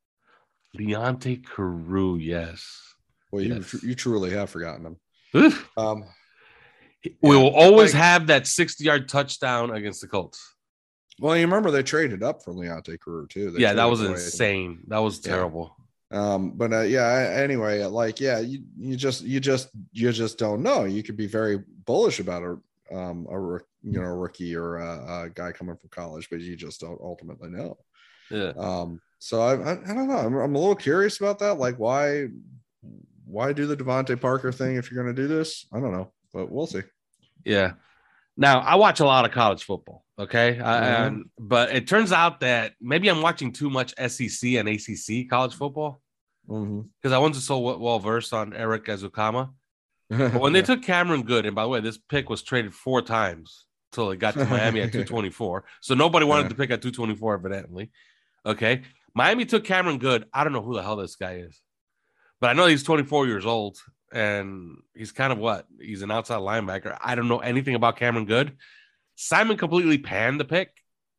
Leonte Carroo, yes. Well, you yes. you truly have forgotten him. um. We will always like, have that sixty-yard touchdown against the Colts. Well, you remember they traded up for Leonte Carroo too. They yeah, that was insane. That was terrible. Yeah. Um, but uh, yeah, anyway, like yeah, you you just you just you just don't know. You could be very bullish about a um a you know a rookie or a, a guy coming from college, but you just don't ultimately know. Yeah. Um. So I I, I don't know. I'm, I'm a little curious about that. Like why why do the Devontae Parker thing if you're going to do this? I don't know, but we'll see. Yeah. Now, I watch a lot of college football, okay? Mm-hmm. I, um, but it turns out that maybe I'm watching too much S E C and A C C college football because mm-hmm. I wasn't so well versed on Eric Ezukanma. But when they yeah. took Cameron Good, and by the way, this pick was traded four times until it got to Miami at two twenty-four. So nobody wanted yeah. to pick at two twenty-four, evidently. Okay. Miami took Cameron Good. I don't know who the hell this guy is, but I know he's twenty-four years old. And he's kind of what? He's an outside linebacker. I don't know anything about Cameron Good. Simon completely panned the pick.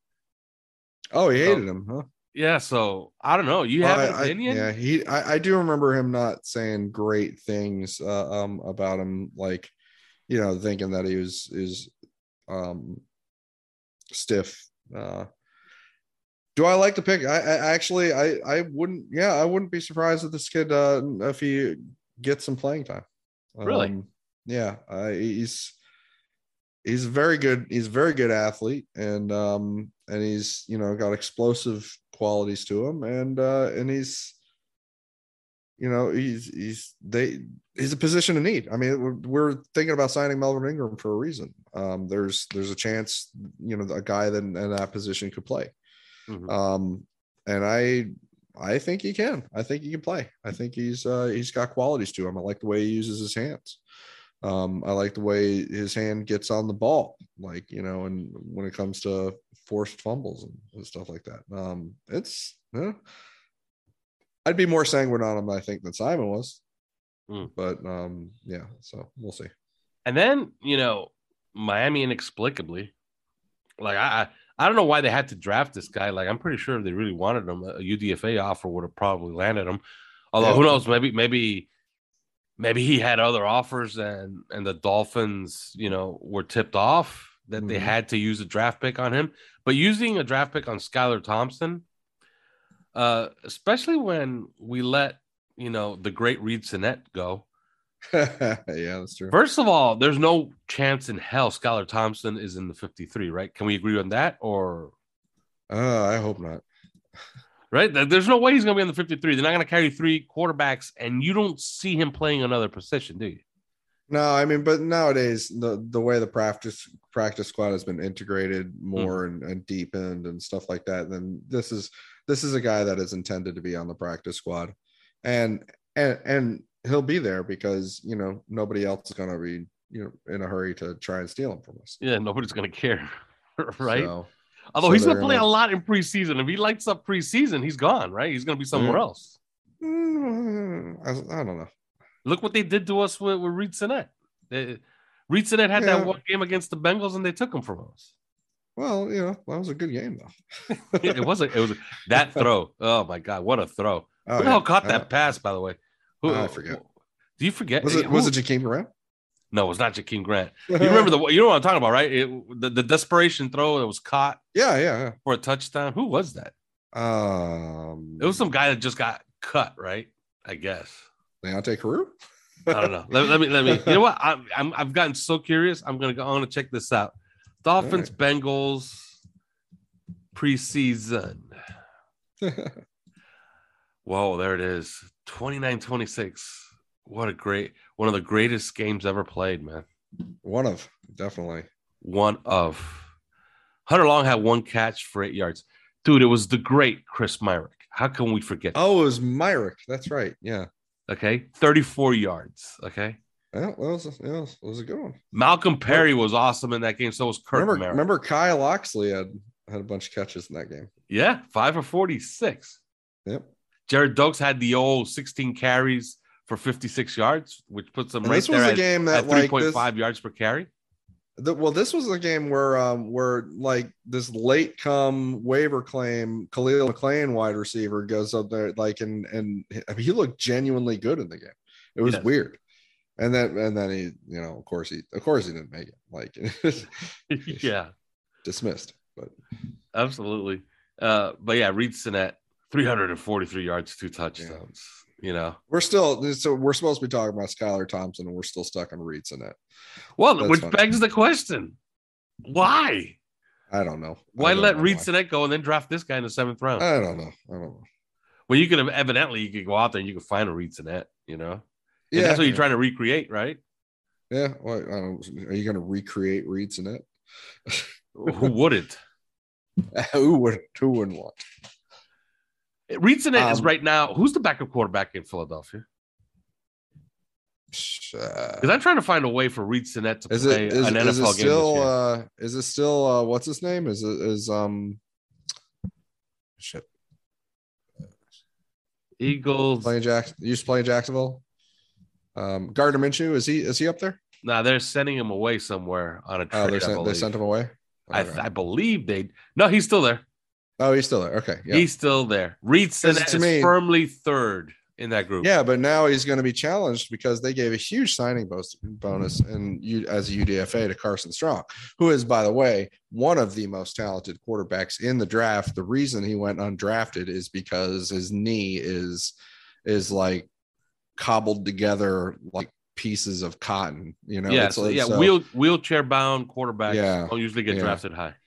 Oh, he hated so, him, huh? Yeah, so I don't know. You have uh, an opinion? I, yeah, he. I, I do remember him not saying great things uh, um, about him, like, you know, thinking that he was is um, stiff. Uh, do I like the pick? I, I actually, I, I wouldn't. Yeah, I wouldn't be surprised if this kid, uh, if he get some playing time. Really? Um, yeah, uh, he's he's very good. He's a very good athlete, and um, and he's you know got explosive qualities to him, and uh, and he's you know, he's he's they he's a position of need. I mean, we're, we're thinking about signing Melvin Ingram for a reason. Um, there's there's a chance, you know, a guy that in that position could play. Mm-hmm. Um, and I I think he can. I think he can play. I think he's uh, he's got qualities to him. I like the way he uses his hands. Um, I like the way his hand gets on the ball, like, you know, and when it comes to forced fumbles and, and stuff like that. Um, it's, yeah. I'd be more sanguine on him, I think, than Simon was. Mm. But, um, yeah, so we'll see. And then, you know, Miami inexplicably, like, I, I don't know why they had to draft this guy. Like, I'm pretty sure if they really wanted him, a U D F A offer would have probably landed him. Although, yeah. who knows, maybe, maybe, Maybe he had other offers and, and the Dolphins, you know, were tipped off that mm-hmm. they had to use a draft pick on him. But using a draft pick on Skylar Thompson, uh, especially when we let, you know, the great Reid Sinnett go. Yeah, that's true. First of all, there's no chance in hell Skylar Thompson is in the fifty-three, right? Can we agree on that? Or uh, I hope not. Right? There's no way he's going to be on the fifty-three. They're not going to carry three quarterbacks, and you don't see him playing another position, do you? No, I mean, but nowadays, the, the way the practice practice squad has been integrated more mm. and, and deepened and stuff like that, then this is this is a guy that is intended to be on the practice squad. And and and he'll be there because, you know, nobody else is going to be, you know, in a hurry to try and steal him from us. Yeah, nobody's going to care, right? So, Although so he's going to play gonna... a lot in preseason. If he lights up preseason, he's gone, right? He's going to be somewhere yeah. else. I, I don't know. Look what they did to us with, with Reid Sinnett. They, Reid Sinnett had yeah. that one game against the Bengals, and they took him from us. Well, you know, that was a good game, though. yeah, it was. A, it was a, that throw. Oh my God, what a throw! Oh, Who the hell caught that uh, pass? By the way, Who, I forget. Do you forget? Was it Who? was it Jakeem Grant? No, it was not Jakeem Grant. You remember the you know what I'm talking about, right? It, the, the desperation throw that was caught. Yeah, yeah, yeah. For a touchdown. Who was that? Um, it was some guy that just got cut, right? I guess. Leonte Carew? I don't know. Let, let me let me. You know what? I'm, I'm I've gotten so curious. I'm gonna go. I want to check this out. Dolphins right. Bengals preseason. Whoa, there it is. twenty-nine twenty-six. What a great, one of the greatest games ever played, man. One of, definitely. One of. Hunter Long had one catch for eight yards. Dude, it was the great Chris Myrick. How can we forget that? Oh, it was Myrick. That's right. Yeah. Okay. thirty-four yards. Okay. Yeah, that was, yeah, that was a good one. Malcolm Perry was awesome in that game. So was Kirk remember, Merritt. Remember Kyle Oxley had, had a bunch of catches in that game. Yeah. Five for forty-six. Yep. Jared Dokes had the old sixteen carries for fifty-six yards, which puts them and right this was there a at, game that, at three point five like yards per carry. The, well, this was a game where, um, where like this late come waiver claim Khalil McLean wide receiver goes up there, like, and and I mean, he looked genuinely good in the game. It was yes. weird, and then and then he, you know, of course he, of course he didn't make it. Like, yeah, dismissed. But absolutely, uh, but yeah, Reid Sinnett, three hundred forty-three yards, two touchdowns. Yeah. You know, we're still so we're supposed to be talking about Skylar Thompson, and we're still stuck on Reid Sinnett. Well, That's which funny. begs the question: why? I don't know. Why don't let know Reid why. Sinnett go and then draft this guy in the seventh round? I don't know. I don't know. Well, you could have evidently you could go out there and you could find a Reid Sinnett. You know, and yeah, that's what yeah. you're trying to recreate, right? Yeah. Well, I don't, are you going to recreate Reid Sinnett? Who wouldn't? Who would? Who wouldn't want? Reid Sinnett um, is right now. Who's the backup quarterback in Philadelphia? Because uh, I'm trying to find a way for Reid Sinnett to is play it, is, an N F L is it game still, this year. Uh, is it still? Uh, what's his name? Is it is um? Shit. Eagles playing Jackson. Used to play in Jacksonville. Um, Gardner Minshew, is he is he up there? No, nah, they're sending him away somewhere on a trade. Oh, they sent, they sent him away. I, I, I believe they. No, he's still there. Oh, he's still there. Okay, yeah. He's still there. Reid Sinnett is me, firmly third in that group. Yeah, but now he's going to be challenged because they gave a huge signing bonus and you as a U D F A to Carson Strong, who is, by the way, one of the most talented quarterbacks in the draft. The reason he went undrafted is because his knee is is like cobbled together like pieces of cotton. You know, yeah, it's so, like, yeah, so, wheel, wheelchair bound quarterbacks yeah, don't usually get yeah. drafted high.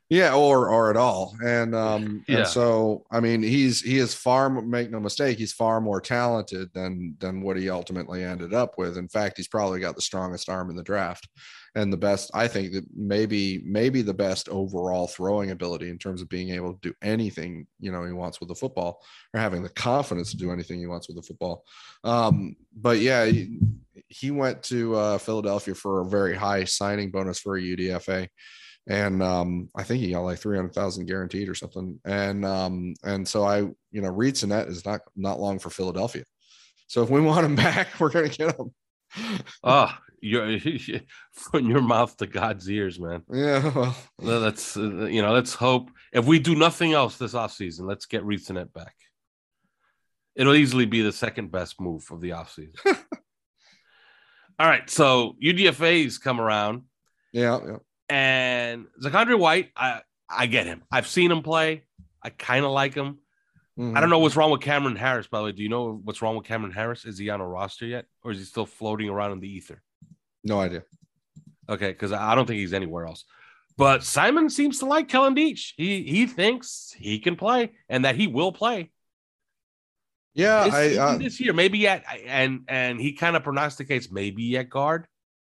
Yeah, or or at all. And um Yeah. and so I mean he's he is far, make no mistake, he's far more talented than than what he ultimately ended up with. In fact, he's probably got the strongest arm in the draft and the best, I think that maybe maybe the best overall throwing ability in terms of being able to do anything, you know, he wants with the football, or having the confidence to do anything he wants with the football. Um but yeah, he, he went to uh Philadelphia for a very high signing bonus for a U D F A. And um, I think he got like three hundred thousand guaranteed or something. And um, and so I, you know, Reed Sinnett is not not long for Philadelphia. So if we want him back, we're gonna get him. Oh, you're from your mouth to God's ears, man. Yeah, well, let's uh, you know, let's hope if we do nothing else this offseason, let's get Reed Sinnett back. It'll easily be the second best move of the offseason. All right, so U D F As come around. Yeah, yeah. And Zacondre White, I, I get him. I've seen him play. I kind of like him. Mm-hmm. I don't know what's wrong with Cameron Harris, by the way. Do you know what's wrong with Cameron Harris? Is he on a roster yet? Or is he still floating around in the ether? No idea. Okay, because I don't think he's anywhere else. But Simon seems to like Kellen Deach. He he thinks he can play and that he will play. Yeah, this, I, uh, this year, maybe at and and he kind of prognosticates maybe at guard.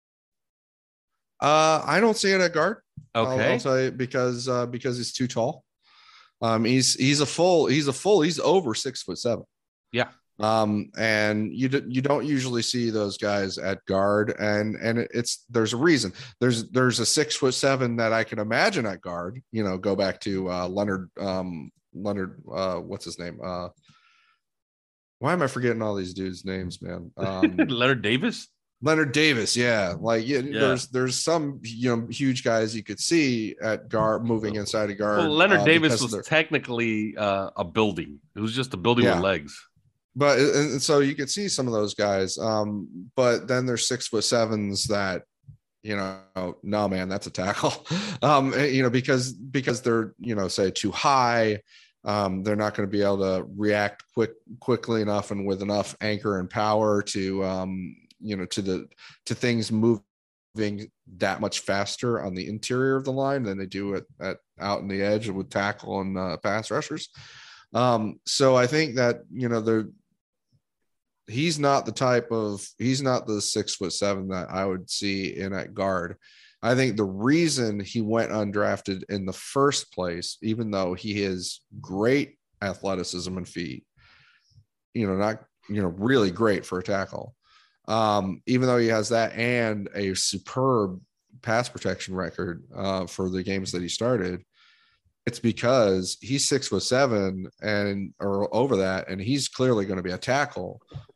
Uh, I don't see it at guard. Okay, I'll, I'll tell you because uh, because he's too tall. Um, he's he's a full he's a full he's over six foot seven. Yeah. Um, and you do, you don't usually see those guys at guard, and and it's there's a reason. There's there's a six foot seven that I can imagine at guard. You know, go back to uh, Leonard um, Leonard uh, what's his name? Uh, why am I forgetting all these dudes' names, man? Um, Leonard Davis. Leonard Davis, yeah, like yeah, yeah, there's there's some you know huge guys you could see at guard moving inside a guard. Well, Leonard uh, Davis was technically uh, a building. It was just a building yeah. with legs. But and so you could see some of those guys. Um, but then there's six foot sevens that you know, no man, that's a tackle. um, you know, because because they're you know say too high. Um, they're not going to be able to react quick quickly enough and with enough anchor and power to um, you know, to the, to things moving that much faster on the interior of the line than they do at, at out in the edge with tackle and uh, pass rushers. Um, so I think that, you know, they're, he's not the type of, he's not the six foot seven that I would see in at guard. I think the reason he went undrafted in the first place, even though he has great athleticism and feet, you know, not, you know, really great for a tackle. Um, even though he has that and a superb pass protection record uh, for the games that he started, it's because he's six foot seven and or over that, and he's clearly going to be a tackle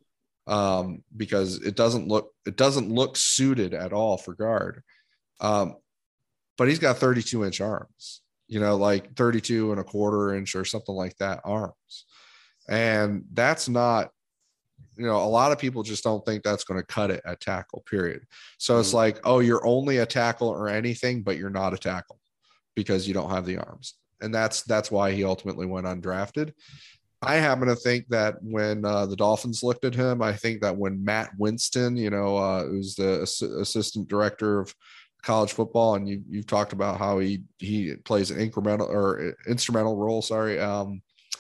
um, because it doesn't look it doesn't look suited at all for guard. Um, but he's got thirty-two inch arms, you know, like thirty-two and a quarter inch or something like that arms, and that's not. You know, a lot of people just don't think that's going to cut it at tackle, period. So it's like, oh, you're only a tackle or anything, but you're not a tackle because you don't have the arms. And that's that's why he ultimately went undrafted. I happen to think that when uh, the Dolphins looked at him, I think that when Matt Winston, you know, uh, who's the ass- assistant director of college football, and you, you've talked about how he he plays an incremental or instrumental role, sorry, um,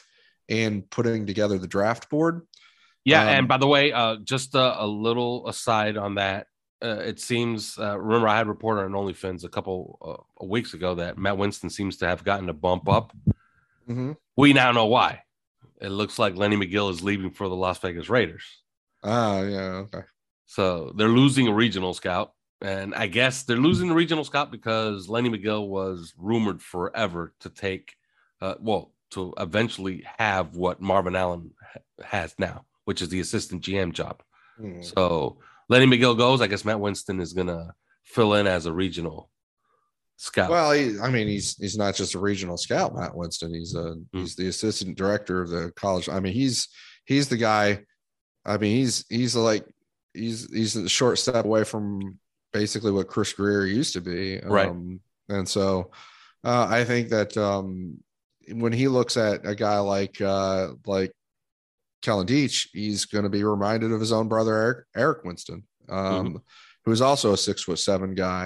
in putting together the draft board. Yeah, um, and by the way, uh, just a, a little aside on that. Uh, it seems, uh, remember I had reported on OnlyFins a couple uh, weeks ago that Matt Winston seems to have gotten a bump up. Mm-hmm. We now know why. It looks like Lenny McGill is leaving for the Las Vegas Raiders. Ah, yeah, okay. So they're losing a regional scout. And I guess they're losing the regional scout because Lenny McGill was rumored forever to take, uh, well, to eventually have what Marvin Allen ha- has now, which is the assistant G M job. Mm. So Lenny McGill goes. I guess Matt Winston is going to fill in as a regional scout. Well, he, I mean, he's he's not just a regional scout, Matt Winston. He's a mm. he's the assistant director of the college. I mean, he's he's the guy. I mean, he's he's like he's he's a short step away from basically what Chris Greer used to be. Right. Um, and so uh, I think that um, when he looks at a guy like uh, like Kellen Deach, he's going to be reminded of his own brother, Eric, Eric Winston, um, mm-hmm. who is also a six foot seven guy.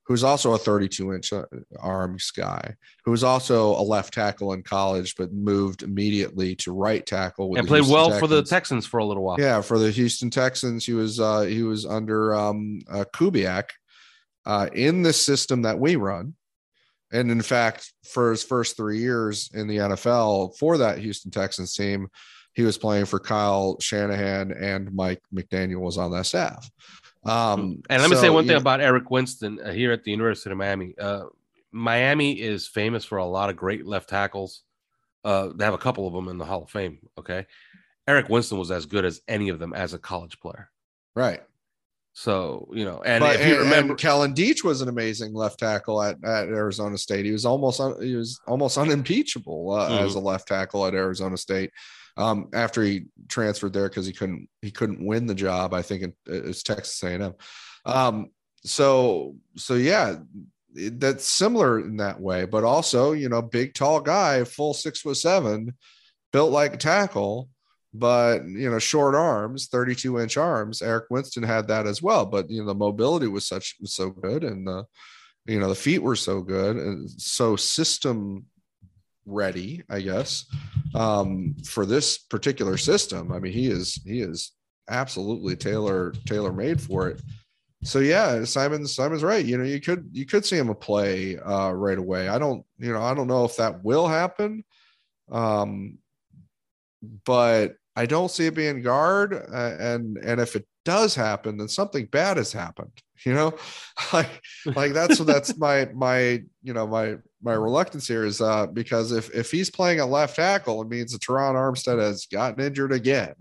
who's also a thirty-two inch arms guy, who's also a left tackle in college, but moved immediately to right tackle with and the played Houston well Texans. for the Texans for a little while. Yeah, for the Houston Texans, he was uh, he was under um, uh, Kubiak uh, in the system that we run. And in fact, for his first three years in the N F L for that Houston Texans team, he was playing for Kyle Shanahan, and Mike McDaniel was on that staff. Um, and let me so, say one thing know, about Eric Winston uh, here at the University of Miami. Uh, Miami is famous for a lot of great left tackles. Uh, they have a couple of them in the Hall of Fame. Okay. Eric Winston was as good as any of them as a college player. Right. So, you know, and but, if you and, remember, and Kellen Deach was an amazing left tackle at, at Arizona State. He was almost un, he was almost unimpeachable uh, mm-hmm. as a left tackle at Arizona State. Um, after he transferred there because he couldn't he couldn't win the job, I think it, it's Texas A and M. Um, so so yeah, it, that's similar in that way. But also, you know, big tall guy, full six foot seven, built like a tackle. But, you know, short arms, thirty-two inch arms. Eric Winston had that as well. But, you know, the mobility was such so good. And, the, you know, the feet were so good and so system ready, I guess, um, for this particular system. I mean, he is he is absolutely tailor tailor made for it. So, yeah, Simon Simon's right. You know, you could you could see him play uh, right away. I don't, you know, I don't know if that will happen. Um, but I don't see it being guard, uh, and and if it does happen, then something bad has happened. You know, like like that's that's my my you know my my reluctance here is uh, because if if he's playing a left tackle, it means that Teron Armstead has gotten injured again.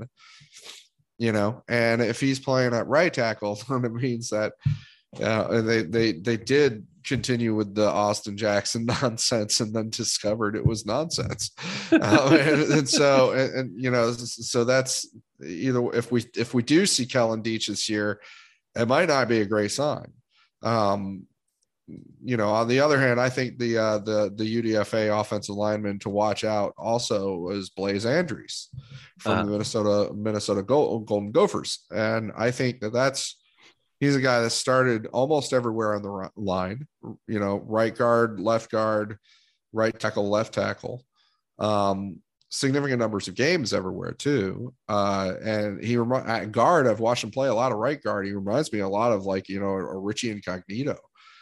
You know, and if he's playing at right tackle, then it means that uh, they they they did continue with the Austin Jackson nonsense and then discovered it was nonsense. um, and, and so, and, and, you know, so that's either if we, if we do see Kellen Deach this year, it might not be a great sign. Um, you know, on the other hand, I think the, uh, the, the U D F A offensive lineman to watch out also was Blaze Andrews from uh, the Minnesota, Minnesota Golden Gophers. And I think that that's, he's a guy that started almost everywhere on the line, you know, right guard, left guard, right tackle, left tackle, um, significant numbers of games everywhere too. Uh, and he remi- at guard, I've watched him play a lot of right guard. He reminds me a lot of like, you know, a Richie Incognito,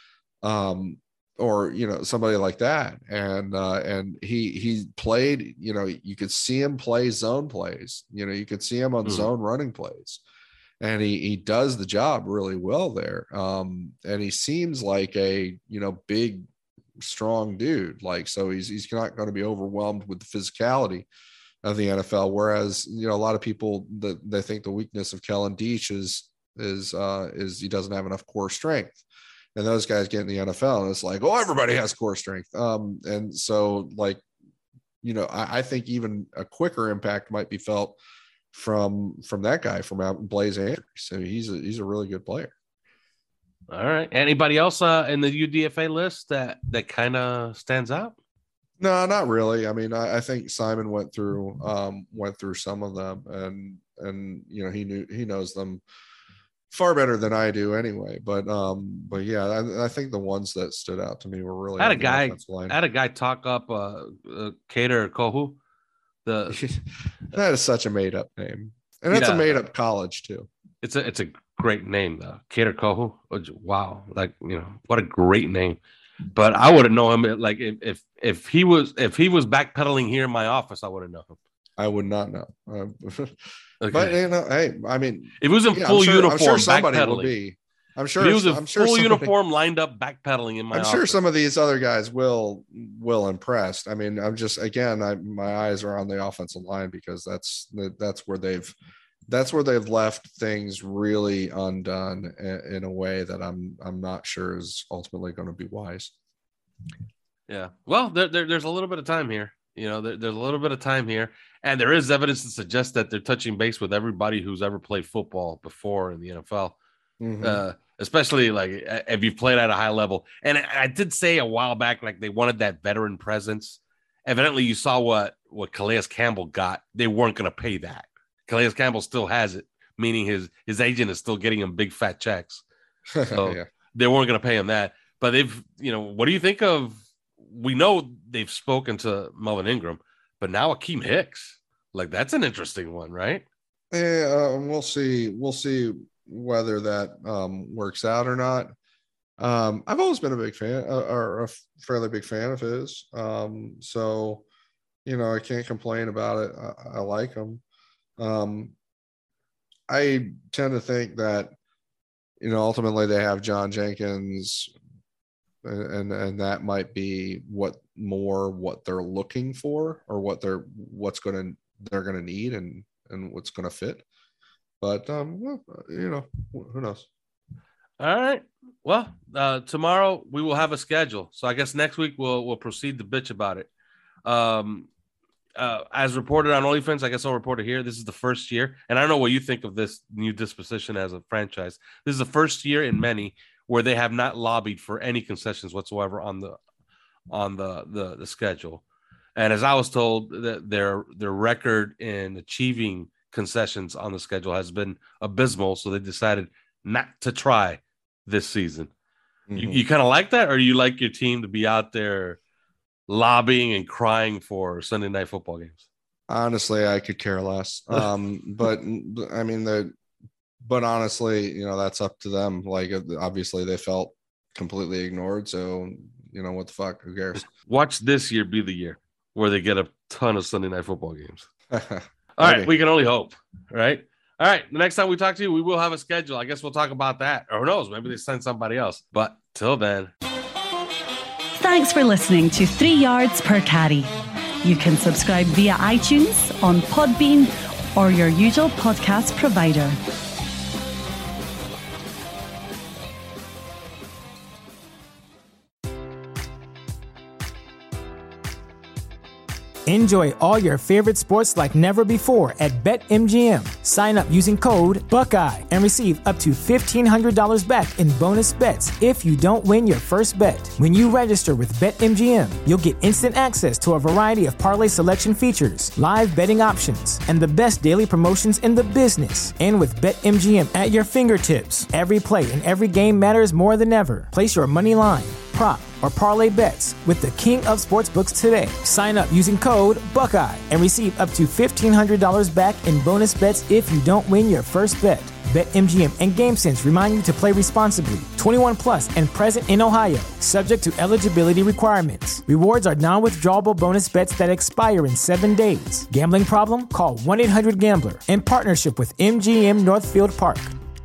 um, or, you know, somebody like that. And, uh, and he, he played, you know, you could see him play zone plays, you know, you could see him on mm-hmm. zone running plays. And he, he does the job really well there. Um, and he seems like a, you know, big, strong dude. Like, so he's, he's not going to be overwhelmed with the physicality of the N F L. Whereas, you know, a lot of people that they think the weakness of Kellen Deach is, is, uh, is he doesn't have enough core strength. And those guys get in the N F L and it's like, oh, everybody has core strength. Um, and so like, you know, I, I think even a quicker impact might be felt from from that guy from out Blaze Andrews. So he's a he's a really good player. All right. Anybody else uh, in the U D F A list that that kind of stands out? No, not really. I mean, I, I think Simon went through um, went through some of them, and and you know he knew he knows them far better than I do anyway. But um, but yeah, I, I think the ones that stood out to me were really. I had a guy. I had a guy talk up uh, uh Kader Kohu. The that is such a made up name, and it's yeah. a made up college too. It's a it's a great name though, Kader Kohu. Wow, like you know what a great name. But I wouldn't know him like if if if he was if he was backpedaling here in my office, I wouldn't know him. I would not know. Um, okay. But you know, hey, I mean, if it was in yeah, full I'm sure, uniform, I'm sure somebody backpedaling. will be. I'm sure he was in I'm sure full somebody, uniform lined up backpedaling in my I'm office. sure some of these other guys will will impress. I mean, I'm just again, I my eyes are on the offensive line because that's that's where they've that's where they've left things really undone in, in a way that I'm I'm not sure is ultimately going to be wise. Yeah. Well, there, there there's a little bit of time here. You know, there, there's a little bit of time here, and there is evidence to suggest that they're touching base with everybody who's ever played football before in the N F L. Mm-hmm. Uh, especially like if you've played at a high level. And I did say a while back, like they wanted that veteran presence. Evidently you saw what, what Calais Campbell got. They weren't going to pay that. Calais Campbell still has it, meaning his, his agent is still getting him big fat checks. So yeah. They weren't going to pay him that, But they've, you know, what do you think of? We know they've spoken to Melvin Ingram, but now Akeem Hicks, like that's an interesting one, right? Yeah, uh, we'll see. We'll see whether that um, works out or not. Um, I've always been a big fan, uh, or a fairly big fan of his. Um, so, you know, I can't complain about it. I, I like him. Um, I tend to think that, you know, ultimately they have John Jenkins, and, and and that might be what more what they're looking for, or what they're what's going to they're going to need, and and what's going to fit. But um, well, you know, who knows? All right. Well, uh, tomorrow we will have a schedule, so I guess next week we'll we'll proceed to bitch about it. Um, uh, as reported on OnlyFans, I guess I'll report it here. This is the first year, and I don't know what you think of this new disposition as a franchise. This is the first year in many where they have not lobbied for any concessions whatsoever on the on the the, the schedule. And as I was told, that their their record in achieving concessions on the schedule has been abysmal, so they decided not to try this season. Mm-hmm. You, you kind of like that, or you like your team to be out there lobbying and crying for Sunday night football games? Honestly, I could care less. Um, but I mean, the but honestly, you know, that's up to them. Like, obviously, they felt completely ignored. So, you know, what the fuck? Who cares? Watch this year be the year where they get a ton of Sunday night football games. All right, we can only hope, right? All right, the next time we talk to you, we will have a schedule. I guess we'll talk about that. Or who knows, maybe they send somebody else. But till then. Thanks for listening to Three Yards Per Carry. You can subscribe via iTunes, on Podbean, or your usual podcast provider. Enjoy all your favorite sports like never before at BetMGM. Sign up using code Buckeye and receive up to fifteen hundred dollars back in bonus bets if you don't win your first bet. When you register with BetMGM, you'll get instant access to a variety of parlay selection features, live betting options, and the best daily promotions in the business. And with BetMGM at your fingertips, every play and every game matters more than ever. Place your money line, prop, or parlay bets with the king of sportsbooks today. Sign up using code Buckeye and receive up to fifteen hundred dollars back in bonus bets if you don't win your first bet. BetMGM and GameSense remind you to play responsibly. twenty-one plus and present in Ohio, subject to eligibility requirements. Rewards are non-withdrawable bonus bets that expire in seven days. Gambling problem? Call one eight hundred gambler in partnership with M G M Northfield Park.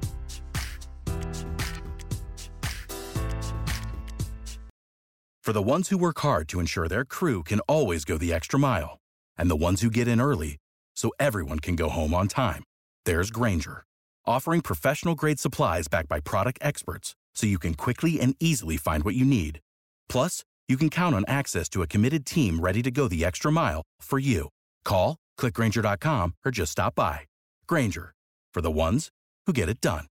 For the ones who work hard to ensure their crew can always go the extra mile, and the ones who get in early so everyone can go home on time, there's Grainger, offering professional-grade supplies backed by product experts so you can quickly and easily find what you need. Plus, you can count on access to a committed team ready to go the extra mile for you. Call, click Grainger dot com, or just stop by. Grainger, for the ones who get it done.